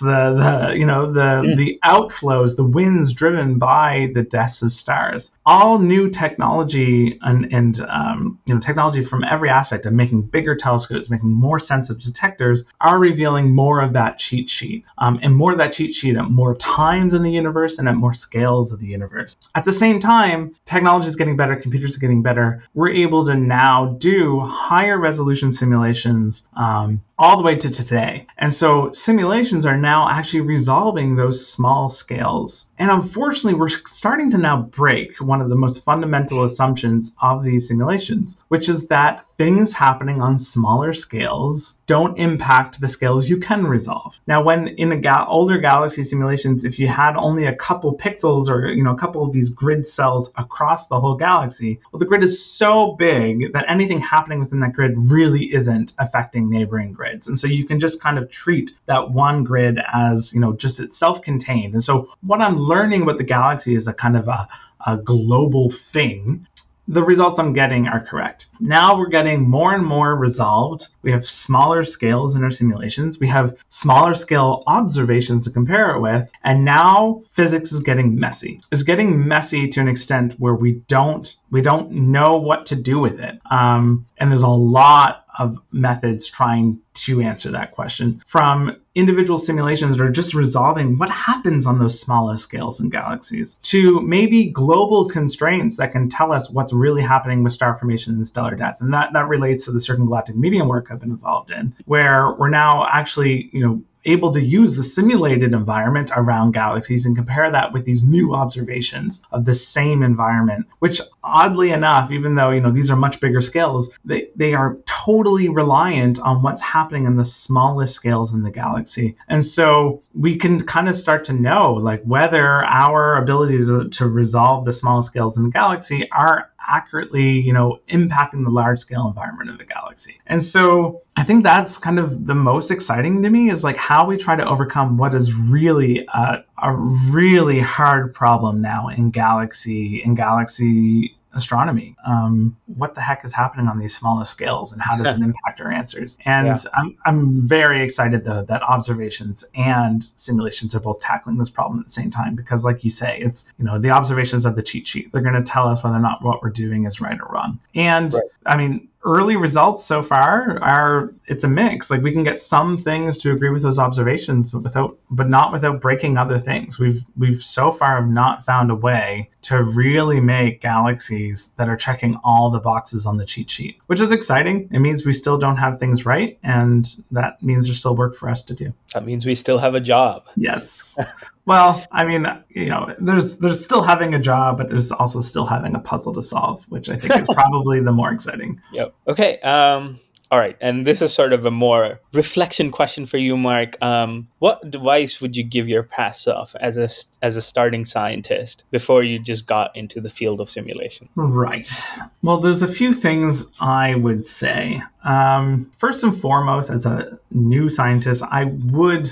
the outflows, the winds driven by the deaths of stars. All new technology and technology from every aspect of making bigger telescopes, making more sensitive detectors, are revealing more of that cheat sheet, and more of that cheat sheet at more times in the universe and at more scales of the universe. At the same time, technology is getting better, computers are getting better. We're able to now do higher resolution simulations all the way to today. And so simulations are now actually resolving those small scales. And unfortunately, we're starting to now break one of the most fundamental assumptions of these simulations, which is that things happening on smaller scales don't impact the scales you can resolve. Now, when in older galaxy simulations, if you had only a couple pixels or a couple of these grid cells across the whole galaxy, well, the grid is so big that anything happening within that grid really isn't affecting neighboring grids. And so you can just kind of treat that one grid as, just itself contained. And so what I'm learning about the galaxy is a kind of a global thing. the results I'm getting are correct. Now we're getting more and more resolved. We have smaller scales in our simulations. We have smaller scale observations to compare it with. And now physics is getting messy. It's getting messy to an extent where we don't know what to do with it. And there's a lot of methods trying to answer that question, from individual simulations that are just resolving what happens on those smallest scales in galaxies, to maybe global constraints that can tell us what's really happening with star formation and stellar death. And that relates to the circumgalactic medium work I've been involved in, where we're now actually, able to use the simulated environment around galaxies and compare that with these new observations of the same environment, which oddly enough, even though, these are much bigger scales, they are totally reliant on what's happening in the smallest scales in the galaxy. And so we can kind of start to know whether our ability to resolve the smallest scales in the galaxy are accurately, impacting the large scale environment of the galaxy. And so I think that's kind of the most exciting to me, is how we try to overcome what is really a really hard problem now in galaxy astronomy. What the heck is happening on these smallest scales, and how does it impact our answers? And I'm very excited though that observations and simulations are both tackling this problem at the same time, because like you say, it's, the observations of the cheat sheet. They're going to tell us whether or not what we're doing is right or wrong. And I mean, early results so far it's a mix. We can get some things to agree with those observations, but not without breaking other things. We've so far have not found a way to really make galaxies that are checking all the boxes on the cheat sheet, which is exciting. It means we still don't have things right, and that means there's still work for us to do. That means we still have a job. Yes. Well, I mean, there's still having a job, but there's also still having a puzzle to solve, which I think is probably the more exciting. Yep. Okay. All right. And this is sort of a more reflection question for you, Mark. What advice would you give your past self as a starting scientist before you just got into the field of simulation? Right. Well, there's a few things I would say. First and foremost, as a new scientist, I would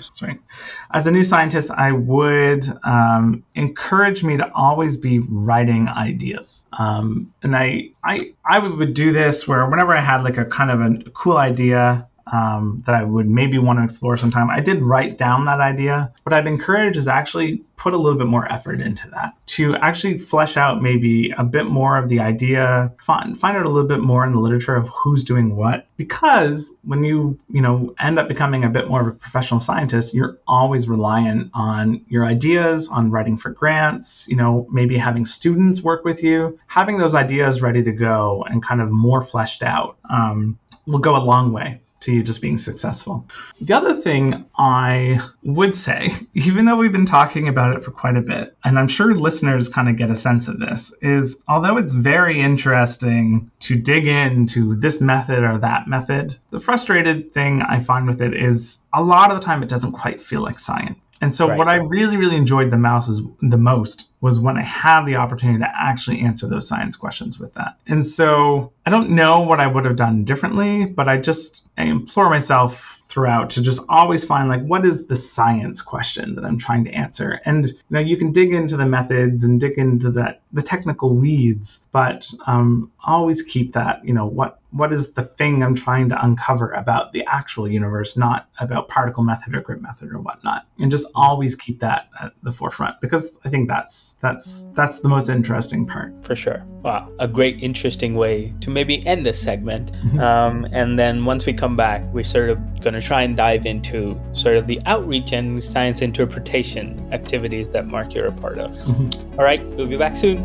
encourage me to always be writing ideas. And I would do this where whenever I had a kind of a cool idea that I would maybe want to explore sometime, I did write down that idea. What I'd encourage is actually put a little bit more effort into that, to actually flesh out maybe a bit more of the idea, find out a little bit more in the literature of who's doing what. Because when you end up becoming a bit more of a professional scientist, you're always reliant on your ideas, on writing for grants, maybe having students work with you. Having those ideas ready to go and kind of more fleshed out will go a long way to you just being successful. The other thing I would say, even though we've been talking about it for quite a bit, and I'm sure listeners kind of get a sense of this, is although it's very interesting to dig into this method or that method, the frustrated thing I find with it is a lot of the time it doesn't quite feel like science. And so what I really, really enjoyed the most was when I have the opportunity to actually answer those science questions with that. And so I don't know what I would have done differently, but I implore myself throughout to just always find what is the science question that I'm trying to answer. And you can dig into the methods and dig into the technical weeds, but always keep that, what is the thing I'm trying to uncover about the actual universe, not about particle method or group method or whatnot. And just always keep that at the forefront, because I think that's the most interesting part. For sure. Wow. A great, interesting way to maybe end this segment. And then once we come back, we're sort of going to try and dive into sort of the outreach and science interpretation activities that, Mark, you're a part of. All right. We'll be back soon.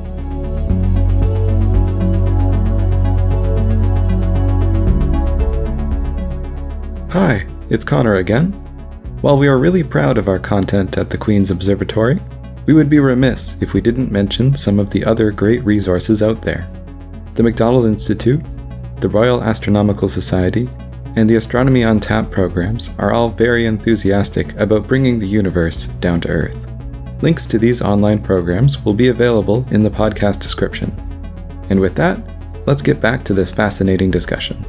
Hi, it's Connor again. While we are really proud of our content at the Queen's Observatory, we would be remiss if we didn't mention some of the other great resources out there. The MacDonald Institute, the Royal Astronomical Society, and the Astronomy on Tap programs are all very enthusiastic about bringing the universe down to Earth. Links to these online programs will be available in the podcast description. And with that, let's get back to this fascinating discussion.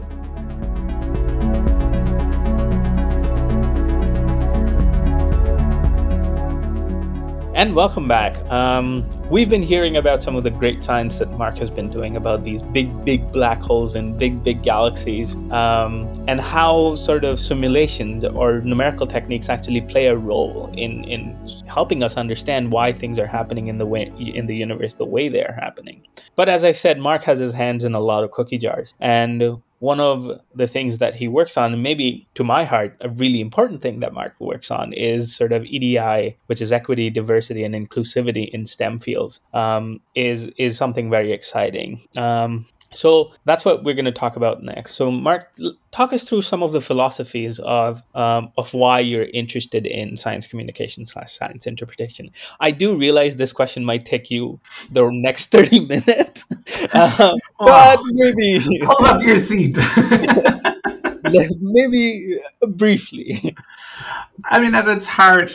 And welcome back. We've been hearing about some of the great science that Mark has been doing about these big black holes and big galaxies, and how sort of simulations or numerical techniques actually play a role in helping us understand why things are happening in the universe the way they are happening. But as I said, Mark has his hands in a lot of cookie jars, and one of the things that he works on, maybe to my heart, a really important thing that Mark works on, is sort of EDI, which is equity, diversity, and inclusivity in STEM fields, is something very exciting. So that's what we're going to talk about next. So Mark, talk us through some of the philosophies of why you're interested in science communication / science interpretation. I do realize this question might take you the next 30 minutes, but maybe hold up your seat. Maybe briefly. I mean, at its heart,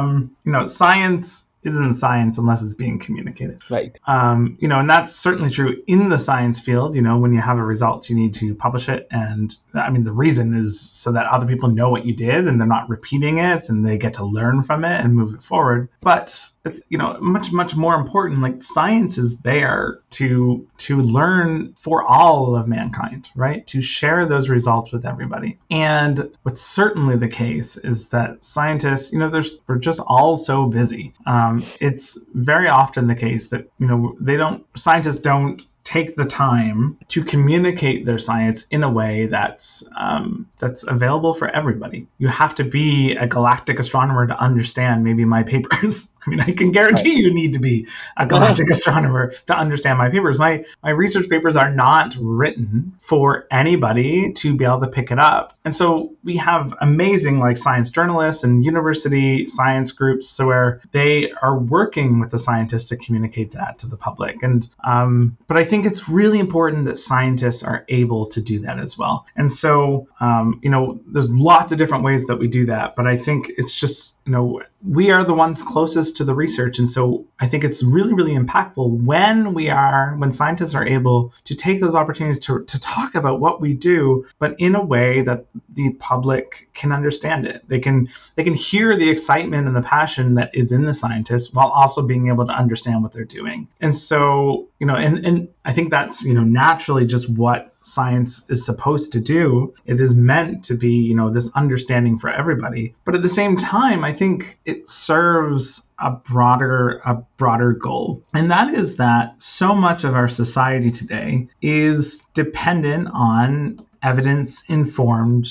science isn't science unless it's being communicated. Right. And that's certainly true in the science field. When you have a result, you need to publish it. And I mean, the reason is so that other people know what you did and they're not repeating it and they get to learn from it and move it forward. But much more important, like science is there to learn for all of mankind, right? To share those results with everybody. And what's certainly the case is that scientists, we're just all so busy. It's very often the case that scientists don't take the time to communicate their science in a way that's available for everybody. You have to be a galactic astronomer to understand maybe my papers. I mean, I can guarantee you need to be a galactic astronomer to understand my papers. My research papers are not written for anybody to be able to pick it up. And so we have amazing science journalists and university science groups where they are working with the scientists to communicate that to the public. And but I think it's really important that scientists are able to do that as well. And so, there's lots of different ways that we do that, but I think it's just, we are the ones closest to the research. And so I think it's really, really impactful when scientists are able to take those opportunities to talk about what we do, but in a way that the public can understand it. They can hear the excitement and the passion that is in the scientists while also being able to understand what they're doing. And so, and I think that's, naturally just what science is supposed to do. It is meant to be, this understanding for everybody. But at the same time, I think it serves a broader goal. And that is that so much of our society today is dependent on evidence-informed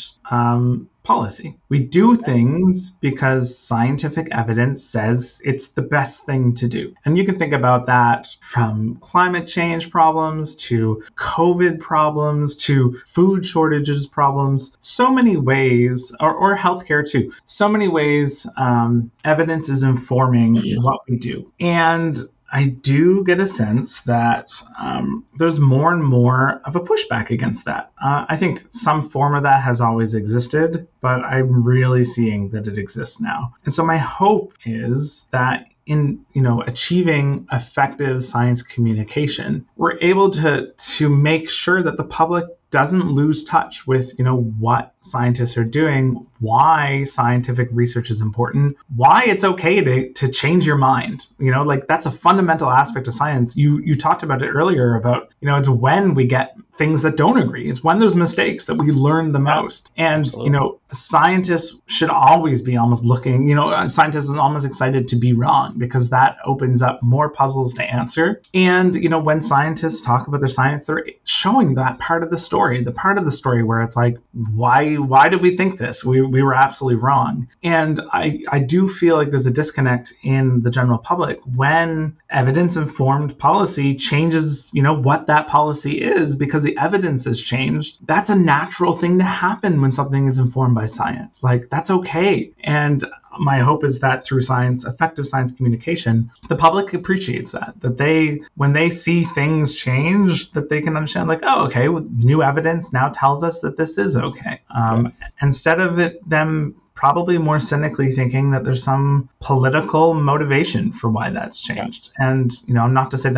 policy. We do things because scientific evidence says it's the best thing to do. And you can think about that from climate change problems to COVID problems to food shortages problems. So many ways, or healthcare too. So many ways evidence is informing what we do. And I do get a sense that there's more and more of a pushback against that. I think some form of that has always existed, but I'm really seeing that it exists now. And so my hope is that in achieving effective science communication, we're able to make sure that the public doesn't lose touch with what scientists are doing, why scientific research is important, why it's okay to change your mind. That's a fundamental aspect of science. You talked about it earlier about it's when we get things that don't agree. It's when there's mistakes that we learn the most. And scientists should always be almost looking. Scientists are almost excited to be wrong because that opens up more puzzles to answer. And when scientists talk about their science, they're showing that part of the story, where it's like, why did we think this? We were absolutely wrong. And I do feel like there's a disconnect in the general public when evidence-informed policy changes, what that policy is, because the evidence has changed. That's a natural thing to happen when something is informed by science. That's okay. And my hope is that through effective science communication, the public appreciates that when they see things change, that they can understand okay, new evidence now tells us that this is okay. Instead of them probably more cynically thinking that there's some political motivation for why that's changed. Yeah. And, not to say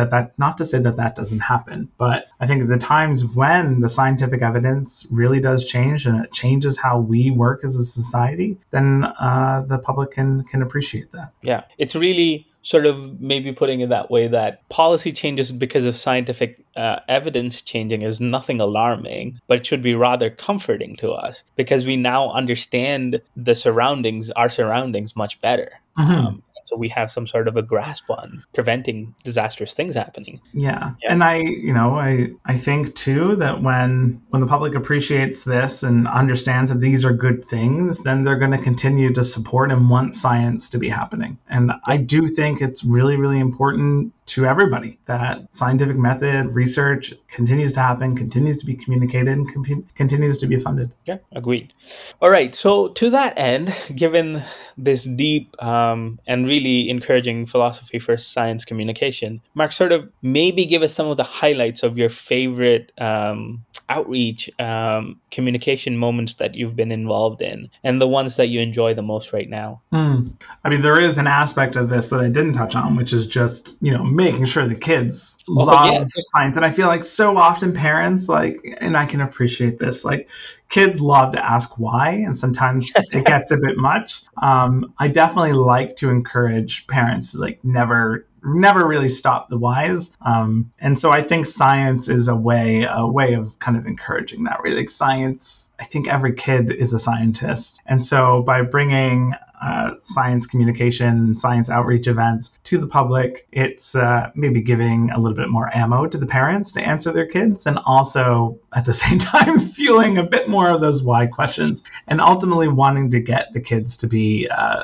that doesn't happen, but I think at the times when the scientific evidence really does change and it changes how we work as a society, then the public can appreciate that. Yeah, it's really sort of maybe putting it that way, that policy changes because of scientific evidence changing is nothing alarming, but it should be rather comforting to us because we now understand our surroundings much better. Mm-hmm. So we have some sort of a grasp on preventing disastrous things happening. Yeah. And I think too that when the public appreciates this and understands that these are good things, then they're going to continue to support and want science to be happening. And I do think it's really, really important to everybody that scientific method research continues to happen, continues to be communicated, and continues to be funded. Yeah, agreed. All right. So to that end, given this deep and really encouraging philosophy for science communication, Mark, sort of maybe give us some of the highlights of your favorite outreach communication moments that you've been involved in and the ones that you enjoy the most right now. I mean, there is an aspect of this that I didn't touch on, which is just, making sure the kids love science. And I feel like so often parents, and I can appreciate this, kids love to ask why, and sometimes it gets a bit much. I definitely like to encourage parents to never really stop the whys. And so I think science is a way of kind of encouraging that. Really, science, I think every kid is a scientist. And so by bringing science communication, science outreach events to the public, it's maybe giving a little bit more ammo to the parents to answer their kids, and also at the same time fueling a bit more of those why questions, and ultimately wanting to get the kids to be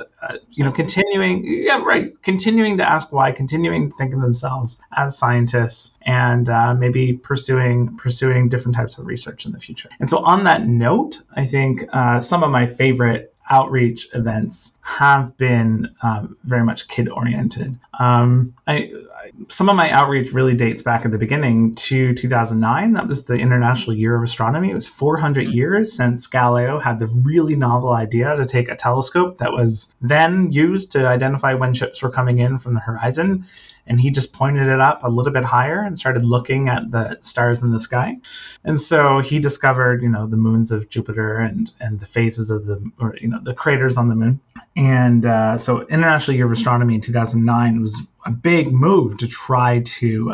continuing to ask why, continuing to think of themselves as scientists, and maybe pursuing different types of research in the future. And so on that note, I think some of my favorite outreach events have been very much kid-oriented. Some of my outreach really dates back at the beginning to 2009. That was the International Year of Astronomy. It was 400 years since Galileo had the really novel idea to take a telescope that was then used to identify when ships were coming in from the horizon, and he just pointed it up a little bit higher and started looking at the stars in the sky. And so he discovered, the moons of Jupiter and the phases of the craters on the moon. And so International Year of Astronomy in 2009 was a big move to try to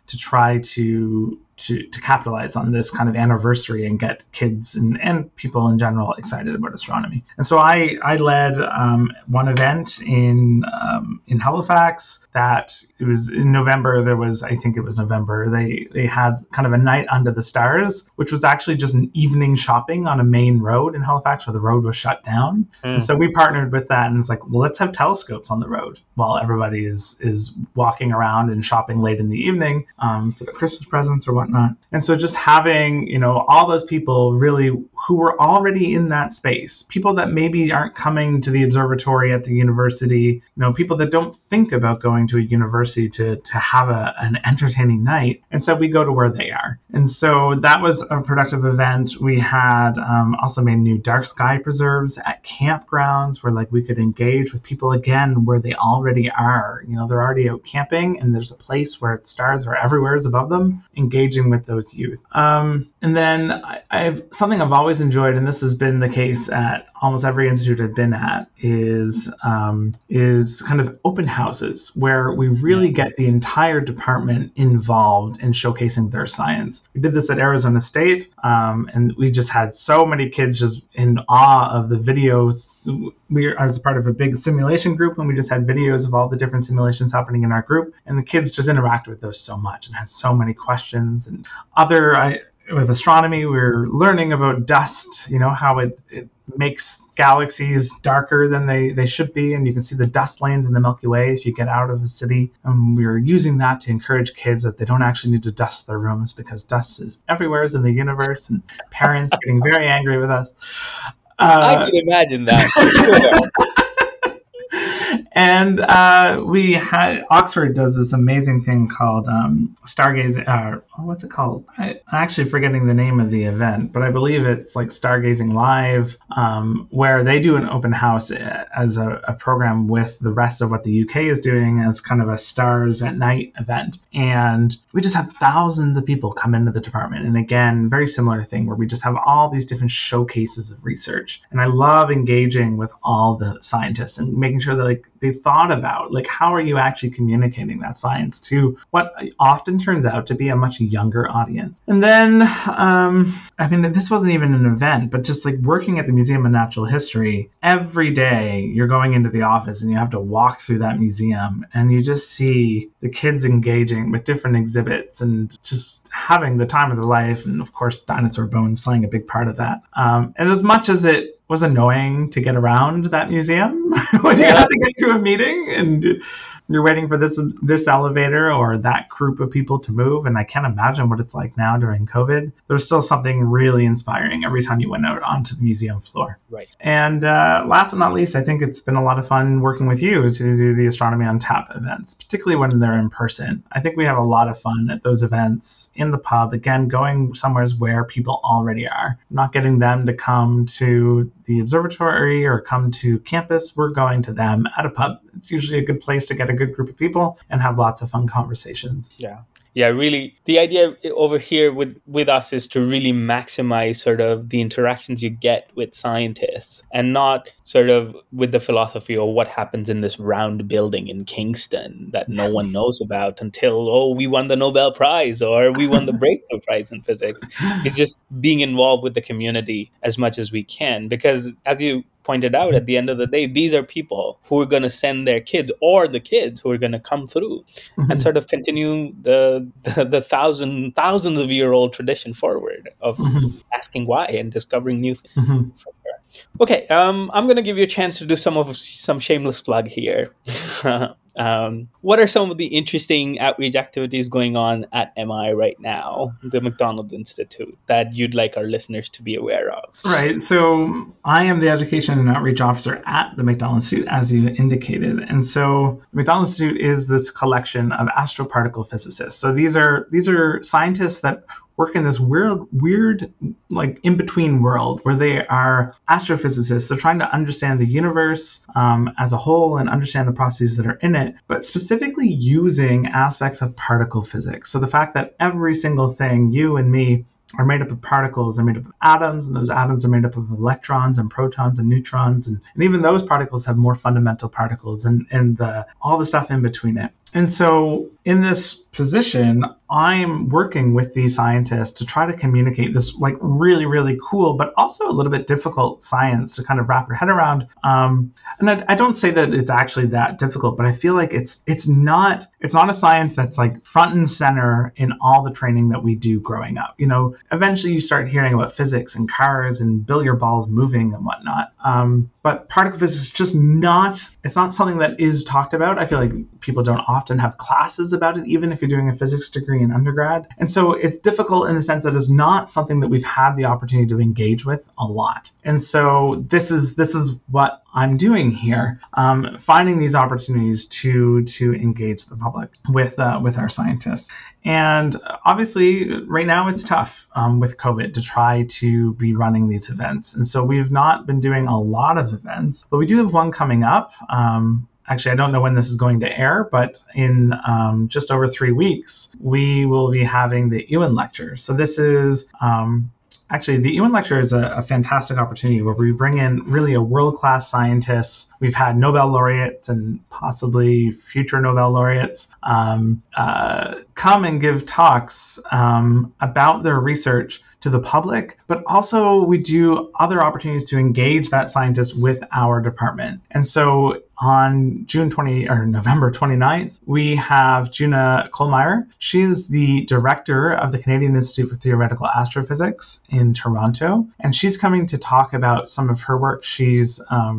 capitalize on this kind of anniversary and get kids and people in general excited about astronomy. And so I led one event in Halifax that it was in November. November. They had kind of a night under the stars, which was actually just an evening shopping on a main road in Halifax where the road was shut down. And so we partnered with that, and it's like, well, let's have telescopes on the road while everybody is walking around and shopping late in the evening for the Christmas presents or whatnot. And so just having, all those people really who were already in that space, people that maybe aren't coming to the observatory at the university, people that don't think about going to a university to have an entertaining night. And so we go to where they are. And so that was a productive event. We had also made new dark sky preserves at campgrounds where we could engage with people again where they already are. They're already out camping, and there's a place where stars are everywhere above them, engaging with those youth. And then I've always enjoyed, and this has been the case at almost every institute I've been at, is kind of open houses where we really get the entire department involved in showcasing their science. We did this at Arizona State, and we just had so many kids just in awe of the videos. I was a part of a big simulation group, and we just had videos of all the different simulations happening in our group, and the kids just interacted with those so much and had so many questions. And with astronomy, we're learning about dust, how it makes galaxies darker than they should be, and you can see the dust lanes in the Milky Way if you get out of the city. We're using that to encourage kids that they don't actually need to dust their rooms because dust is everywhere in the universe, and parents getting very angry with us. I can imagine that. And we had Oxford does this amazing thing called Stargazing. What's it called? I'm actually forgetting the name of the event, but I believe it's like Stargazing Live, where they do an open house as a program with the rest of what the UK is doing as kind of a Stars at Night event. And we just have thousands of people come into the department. And again, very similar thing where we just have all these different showcases of research. And I love engaging with all the scientists and making sure that They thought about, like, how are you actually communicating that science to what often turns out to be a much younger audience? And then, this wasn't even an event, but just like working at the Museum of Natural History, every day you're going into the office and you have to walk through that museum and you just see the kids engaging with different exhibits and just having the time of their life. And of course, dinosaur bones playing a big part of that. And as much as it was annoying to get around that museum when you had to get to a meeting and you're waiting for this elevator or that group of people to move, and I can't imagine what it's like now during COVID, there's still something really inspiring every time you went out onto the museum floor. Right. And last but not least, I think it's been a lot of fun working with you to do the Astronomy on Tap events, particularly when they're in person. I think we have a lot of fun at those events in the pub, again, going somewhere where people already are, not getting them to come to the observatory or come to campus. We're going to them at a pub. It's usually a good place to get a good group of people and have lots of fun conversations. Yeah, really. The idea over here with us is to really maximize sort of the interactions you get with scientists and not sort of with the philosophy of what happens in this round building in Kingston that no one knows about until, we won the Nobel Prize or we won the Breakthrough Prize in physics. It's just being involved with the community as much as we can, because as you pointed out, at the end of the day, these are people who are going to send their kids or the kids who are going to come through and sort of continue the thousands of year old tradition forward of asking why and discovering new things. Okay, I'm going to give you a chance to do some shameless plug here. What are some of the interesting outreach activities going on at MI right now, the McDonald Institute, that you'd like our listeners to be aware of? Right. So I am the Education and Outreach Officer at the McDonald Institute, as you indicated. And so the McDonald Institute is this collection of astroparticle physicists. So these are scientists that work in this weird, like in-between world where they are astrophysicists. They're trying to understand the universe as a whole and understand the processes that are in it, but specifically using aspects of particle physics. So the fact that every single thing, you and me, are made up of particles, are made up of atoms, and those atoms are made up of electrons and protons and neutrons, and even those particles have more fundamental particles and all the stuff in between it. And so in this position, I'm working with these scientists to try to communicate this like really, really cool, but also a little bit difficult science to kind of wrap your head around. And I don't say that it's actually that difficult, but I feel like it's not a science that's like front and center in all the training that we do growing up. You know, eventually you start hearing about physics and cars and billiard balls moving and whatnot. But particle physics is just it's not something that is talked about. I feel like people don't often have classes about it, even if you're doing a physics degree in undergrad. And so it's difficult in the sense that it's not something that we've had the opportunity to engage with a lot. And so this is what I'm doing here, finding these opportunities to engage the public with our scientists. And obviously, right now it's tough with COVID to try to be running these events. And so we've not been doing a lot of events, but we do have one coming up. Actually, I don't know when this is going to air, but in just over 3 weeks, we will be having the Ewan Lecture. So this is... Actually, the Ewan Lecture is a fantastic opportunity where we bring in really a world-class scientists. We've had Nobel laureates and possibly future Nobel laureates come and give talks about their research to the public, but also we do other opportunities to engage that scientist with our department. And so on November 29th, we have Juna Kohlmeier. She is the director of the Canadian Institute for Theoretical Astrophysics in Toronto, and she's coming to talk about some of her work. She's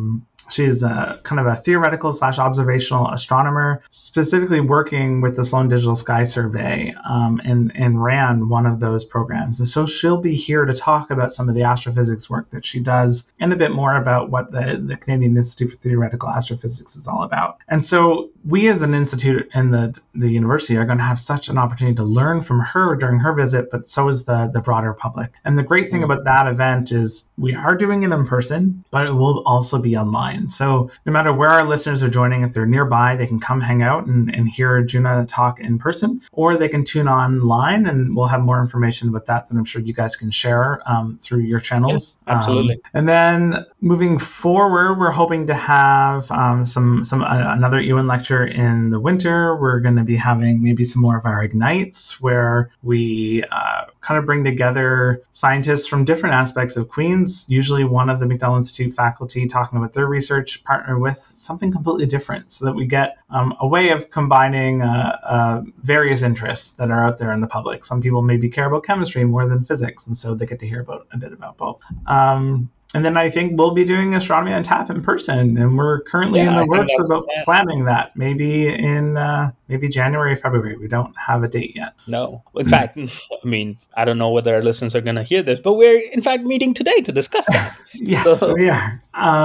a kind of a theoretical / observational astronomer, specifically working with the Sloan Digital Sky Survey and ran one of those programs. And so she'll be here to talk about some of the astrophysics work that she does and a bit more about what the Canadian Institute for Theoretical Astrophysics is all about. And so we as an institute and the university are going to have such an opportunity to learn from her during her visit, but so is the broader public. And the great thing about that event is we are doing it in person, but it will also be online. online. So no matter where our listeners are joining, if they're nearby, they can come hang out and hear Juna talk in person, or they can tune online, and we'll have more information about that I'm sure you guys can share through your channels. Yes, absolutely. And then moving forward, we're hoping to have another EWIN lecture in the winter. We're going to be having maybe some more of our Ignites, where we kind of bring together scientists from different aspects of Queen's, usually one of the Macdonald Institute faculty talking about their research, partner with something completely different, so that we get a way of combining various interests that are out there in the public. Some people maybe care about chemistry more than physics, and so they get to hear a bit about both. And then I think we'll be doing Astronomy on Tap in person, and we're currently in the works about planning that, maybe in maybe January, February. We don't have a date yet. No. In fact, I mean, I don't know whether our listeners are going to hear this, but we're in fact meeting today to discuss that. Yes, we are.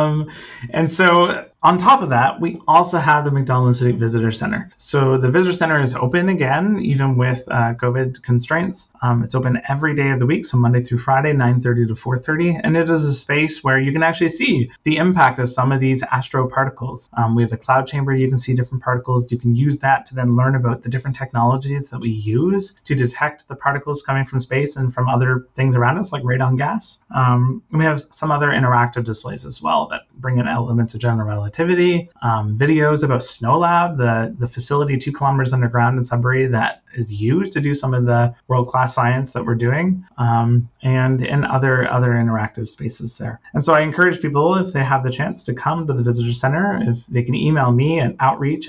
And so on top of that, we also have the Macdonald Institute Visitor Center. So the Visitor Center is open again, even with COVID constraints. It's open every day of the week, so Monday through Friday, 9:30 to 4:30. And it is a space where you can actually see the impact of some of these astroparticles. We have a cloud chamber. You can see different particles. You can use that to then learn about the different technologies that we use to detect the particles coming from space and from other things around us, like radon gas. And we have some other interactive displays as well that bring in elements of general relativity, videos about SNOLAB, the facility 2 kilometers underground in Sudbury that is used to do some of the world-class science that we're doing, and in other interactive spaces there. And so I encourage people, if they have the chance, to come to the Visitor Center. If they can email me at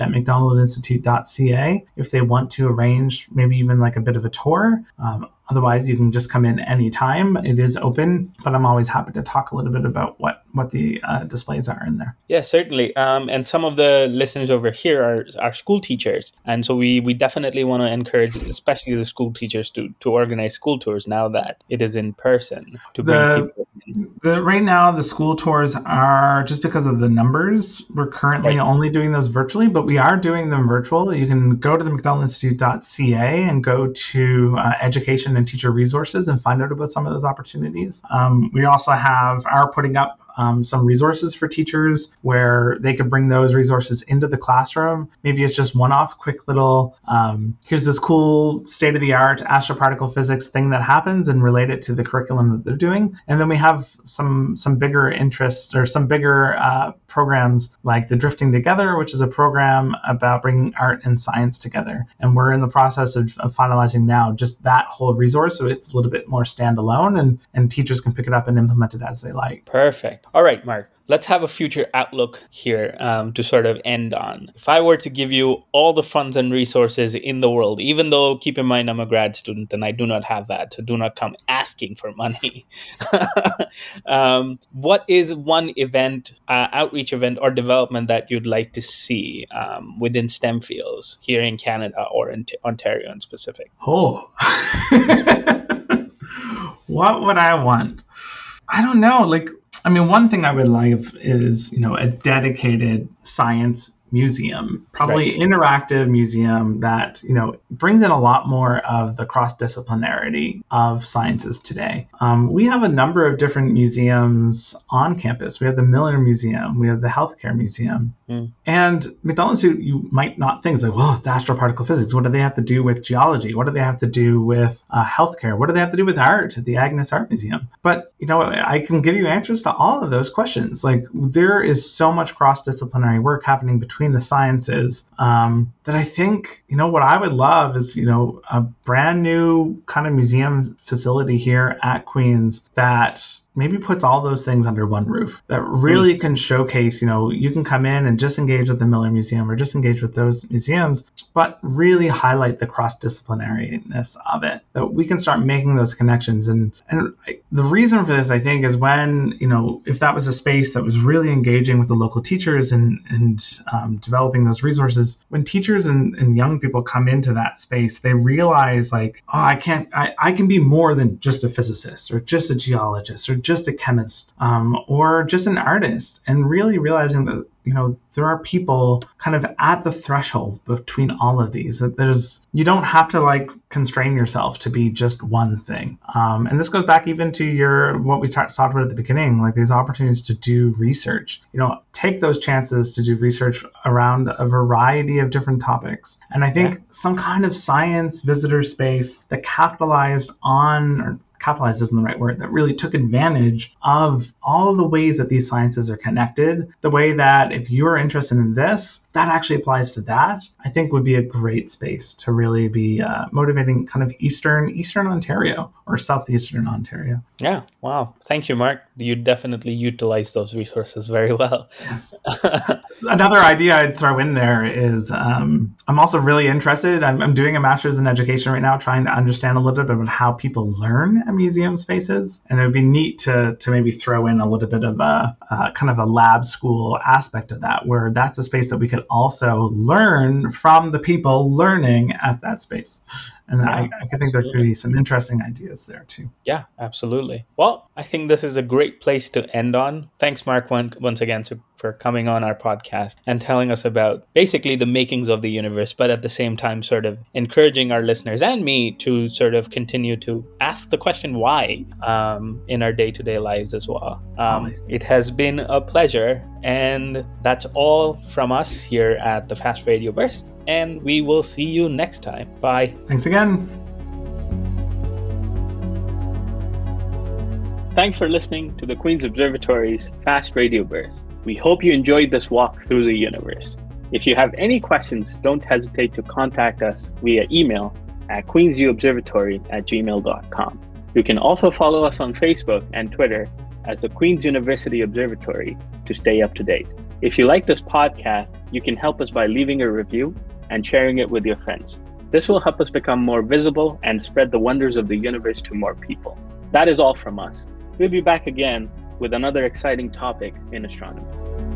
outreach@macdonaldinstitute.ca if they want to arrange maybe even like a bit of a tour. Otherwise, you can just come in anytime. It is open, but I'm always happy to talk a little bit about what the displays are in there. Yeah, certainly. And some of the listeners over here are school teachers. And so we definitely want to encourage, especially the school teachers, to organize school tours now that it is in person, to bring people in. Right now, the school tours are, just because of the numbers, we're currently only doing those virtually, but we are doing them virtual. You can go to the macdonaldinstitute.ca and go to education and teacher resources and find out about some of those opportunities. We also are putting up some resources for teachers where they could bring those resources into the classroom. Maybe it's just one-off, quick little, here's this cool state-of-the-art astroparticle physics thing that happens, and relate it to the curriculum that they're doing. And then we have some bigger interests, or some bigger programs like the Drifting Together, which is a program about bringing art and science together. And we're in the process of finalizing now just that whole resource, so it's a little bit more standalone, and teachers can pick it up and implement it as they like. Perfect. All right, Mark, let's have a future outlook here to sort of end on. If I were to give you all the funds and resources in the world, even though, keep in mind, I'm a grad student and I do not have that, so do not come asking for money. What is one event, outreach event or development that you'd like to see within STEM fields here in Canada or in Ontario in specific? Oh, what would I want? I don't know. One thing I would like is, a dedicated science museum, probably interactive museum that, brings in a lot more of the cross-disciplinarity of sciences today. We have a number of different museums on campus. We have the Miller Museum, we have the Healthcare Museum. And Macdonald Institute, you might not think, it's like, well, it's astroparticle physics. What do they have to do with geology? What do they have to do with healthcare? What do they have to do with art at the Agnes Art Museum? But, I can give you answers to all of those questions. There is so much cross-disciplinary work happening between the sciences that I think, what I would love is, a brand new kind of museum facility here at Queen's that maybe puts all those things under one roof, that really can showcase, you can come in and just engage with the Miller Museum or just engage with those museums, but really highlight the cross-disciplinariness of it, that we can start making those connections. And the reason for this, I think, is when, if that was a space that was really engaging with the local teachers and developing those resources, when teachers and young people come into that space, they realize I can be more than just a physicist or just a geologist or just a chemist or just an artist, and really realizing that, there are people kind of at the threshold between all of these. That you don't have to constrain yourself to be just one thing. And this goes back even to what we talked about at the beginning, like these opportunities to do research. Take those chances to do research around a variety of different topics. And I think some kind of science visitor space that capitalized isn't the right word, that really took advantage of all of the ways that these sciences are connected, the way that if you're interested in this, that actually applies to that, I think would be a great space to really be motivating kind of Eastern Ontario or Southeastern Ontario. Yeah, wow. Thank you, Mark. You definitely utilize those resources very well. Yes. Another idea I'd throw in there is I'm also really interested. I'm doing a master's in education right now, trying to understand a little bit about how people learn at museum spaces. And it would be neat to maybe throw in a little bit of a kind of a lab school aspect of that, where that's a space that we could also learn from the people learning at that space. And I think there could be some interesting ideas there too. Yeah, absolutely. Well, I think this is a great place to end on. Thanks, Mark, once again for coming on our podcast and telling us about basically the makings of the universe, but at the same time sort of encouraging our listeners and me to sort of continue to ask the question why in our day-to-day lives as well. It has been a pleasure. And that's all from us here at the Fast Radio Burst. And we will see you next time. Bye. Thanks again. Thanks for listening to the Queen's Observatory's Fast Radio Burst. We hope you enjoyed this walk through the universe. If you have any questions, don't hesitate to contact us via email at queensuobservatory@gmail.com. You can also follow us on Facebook and Twitter as the Queen's University Observatory to stay up to date. If you like this podcast, you can help us by leaving a review and sharing it with your friends. This will help us become more visible and spread the wonders of the universe to more people. That is all from us. We'll be back again with another exciting topic in astronomy.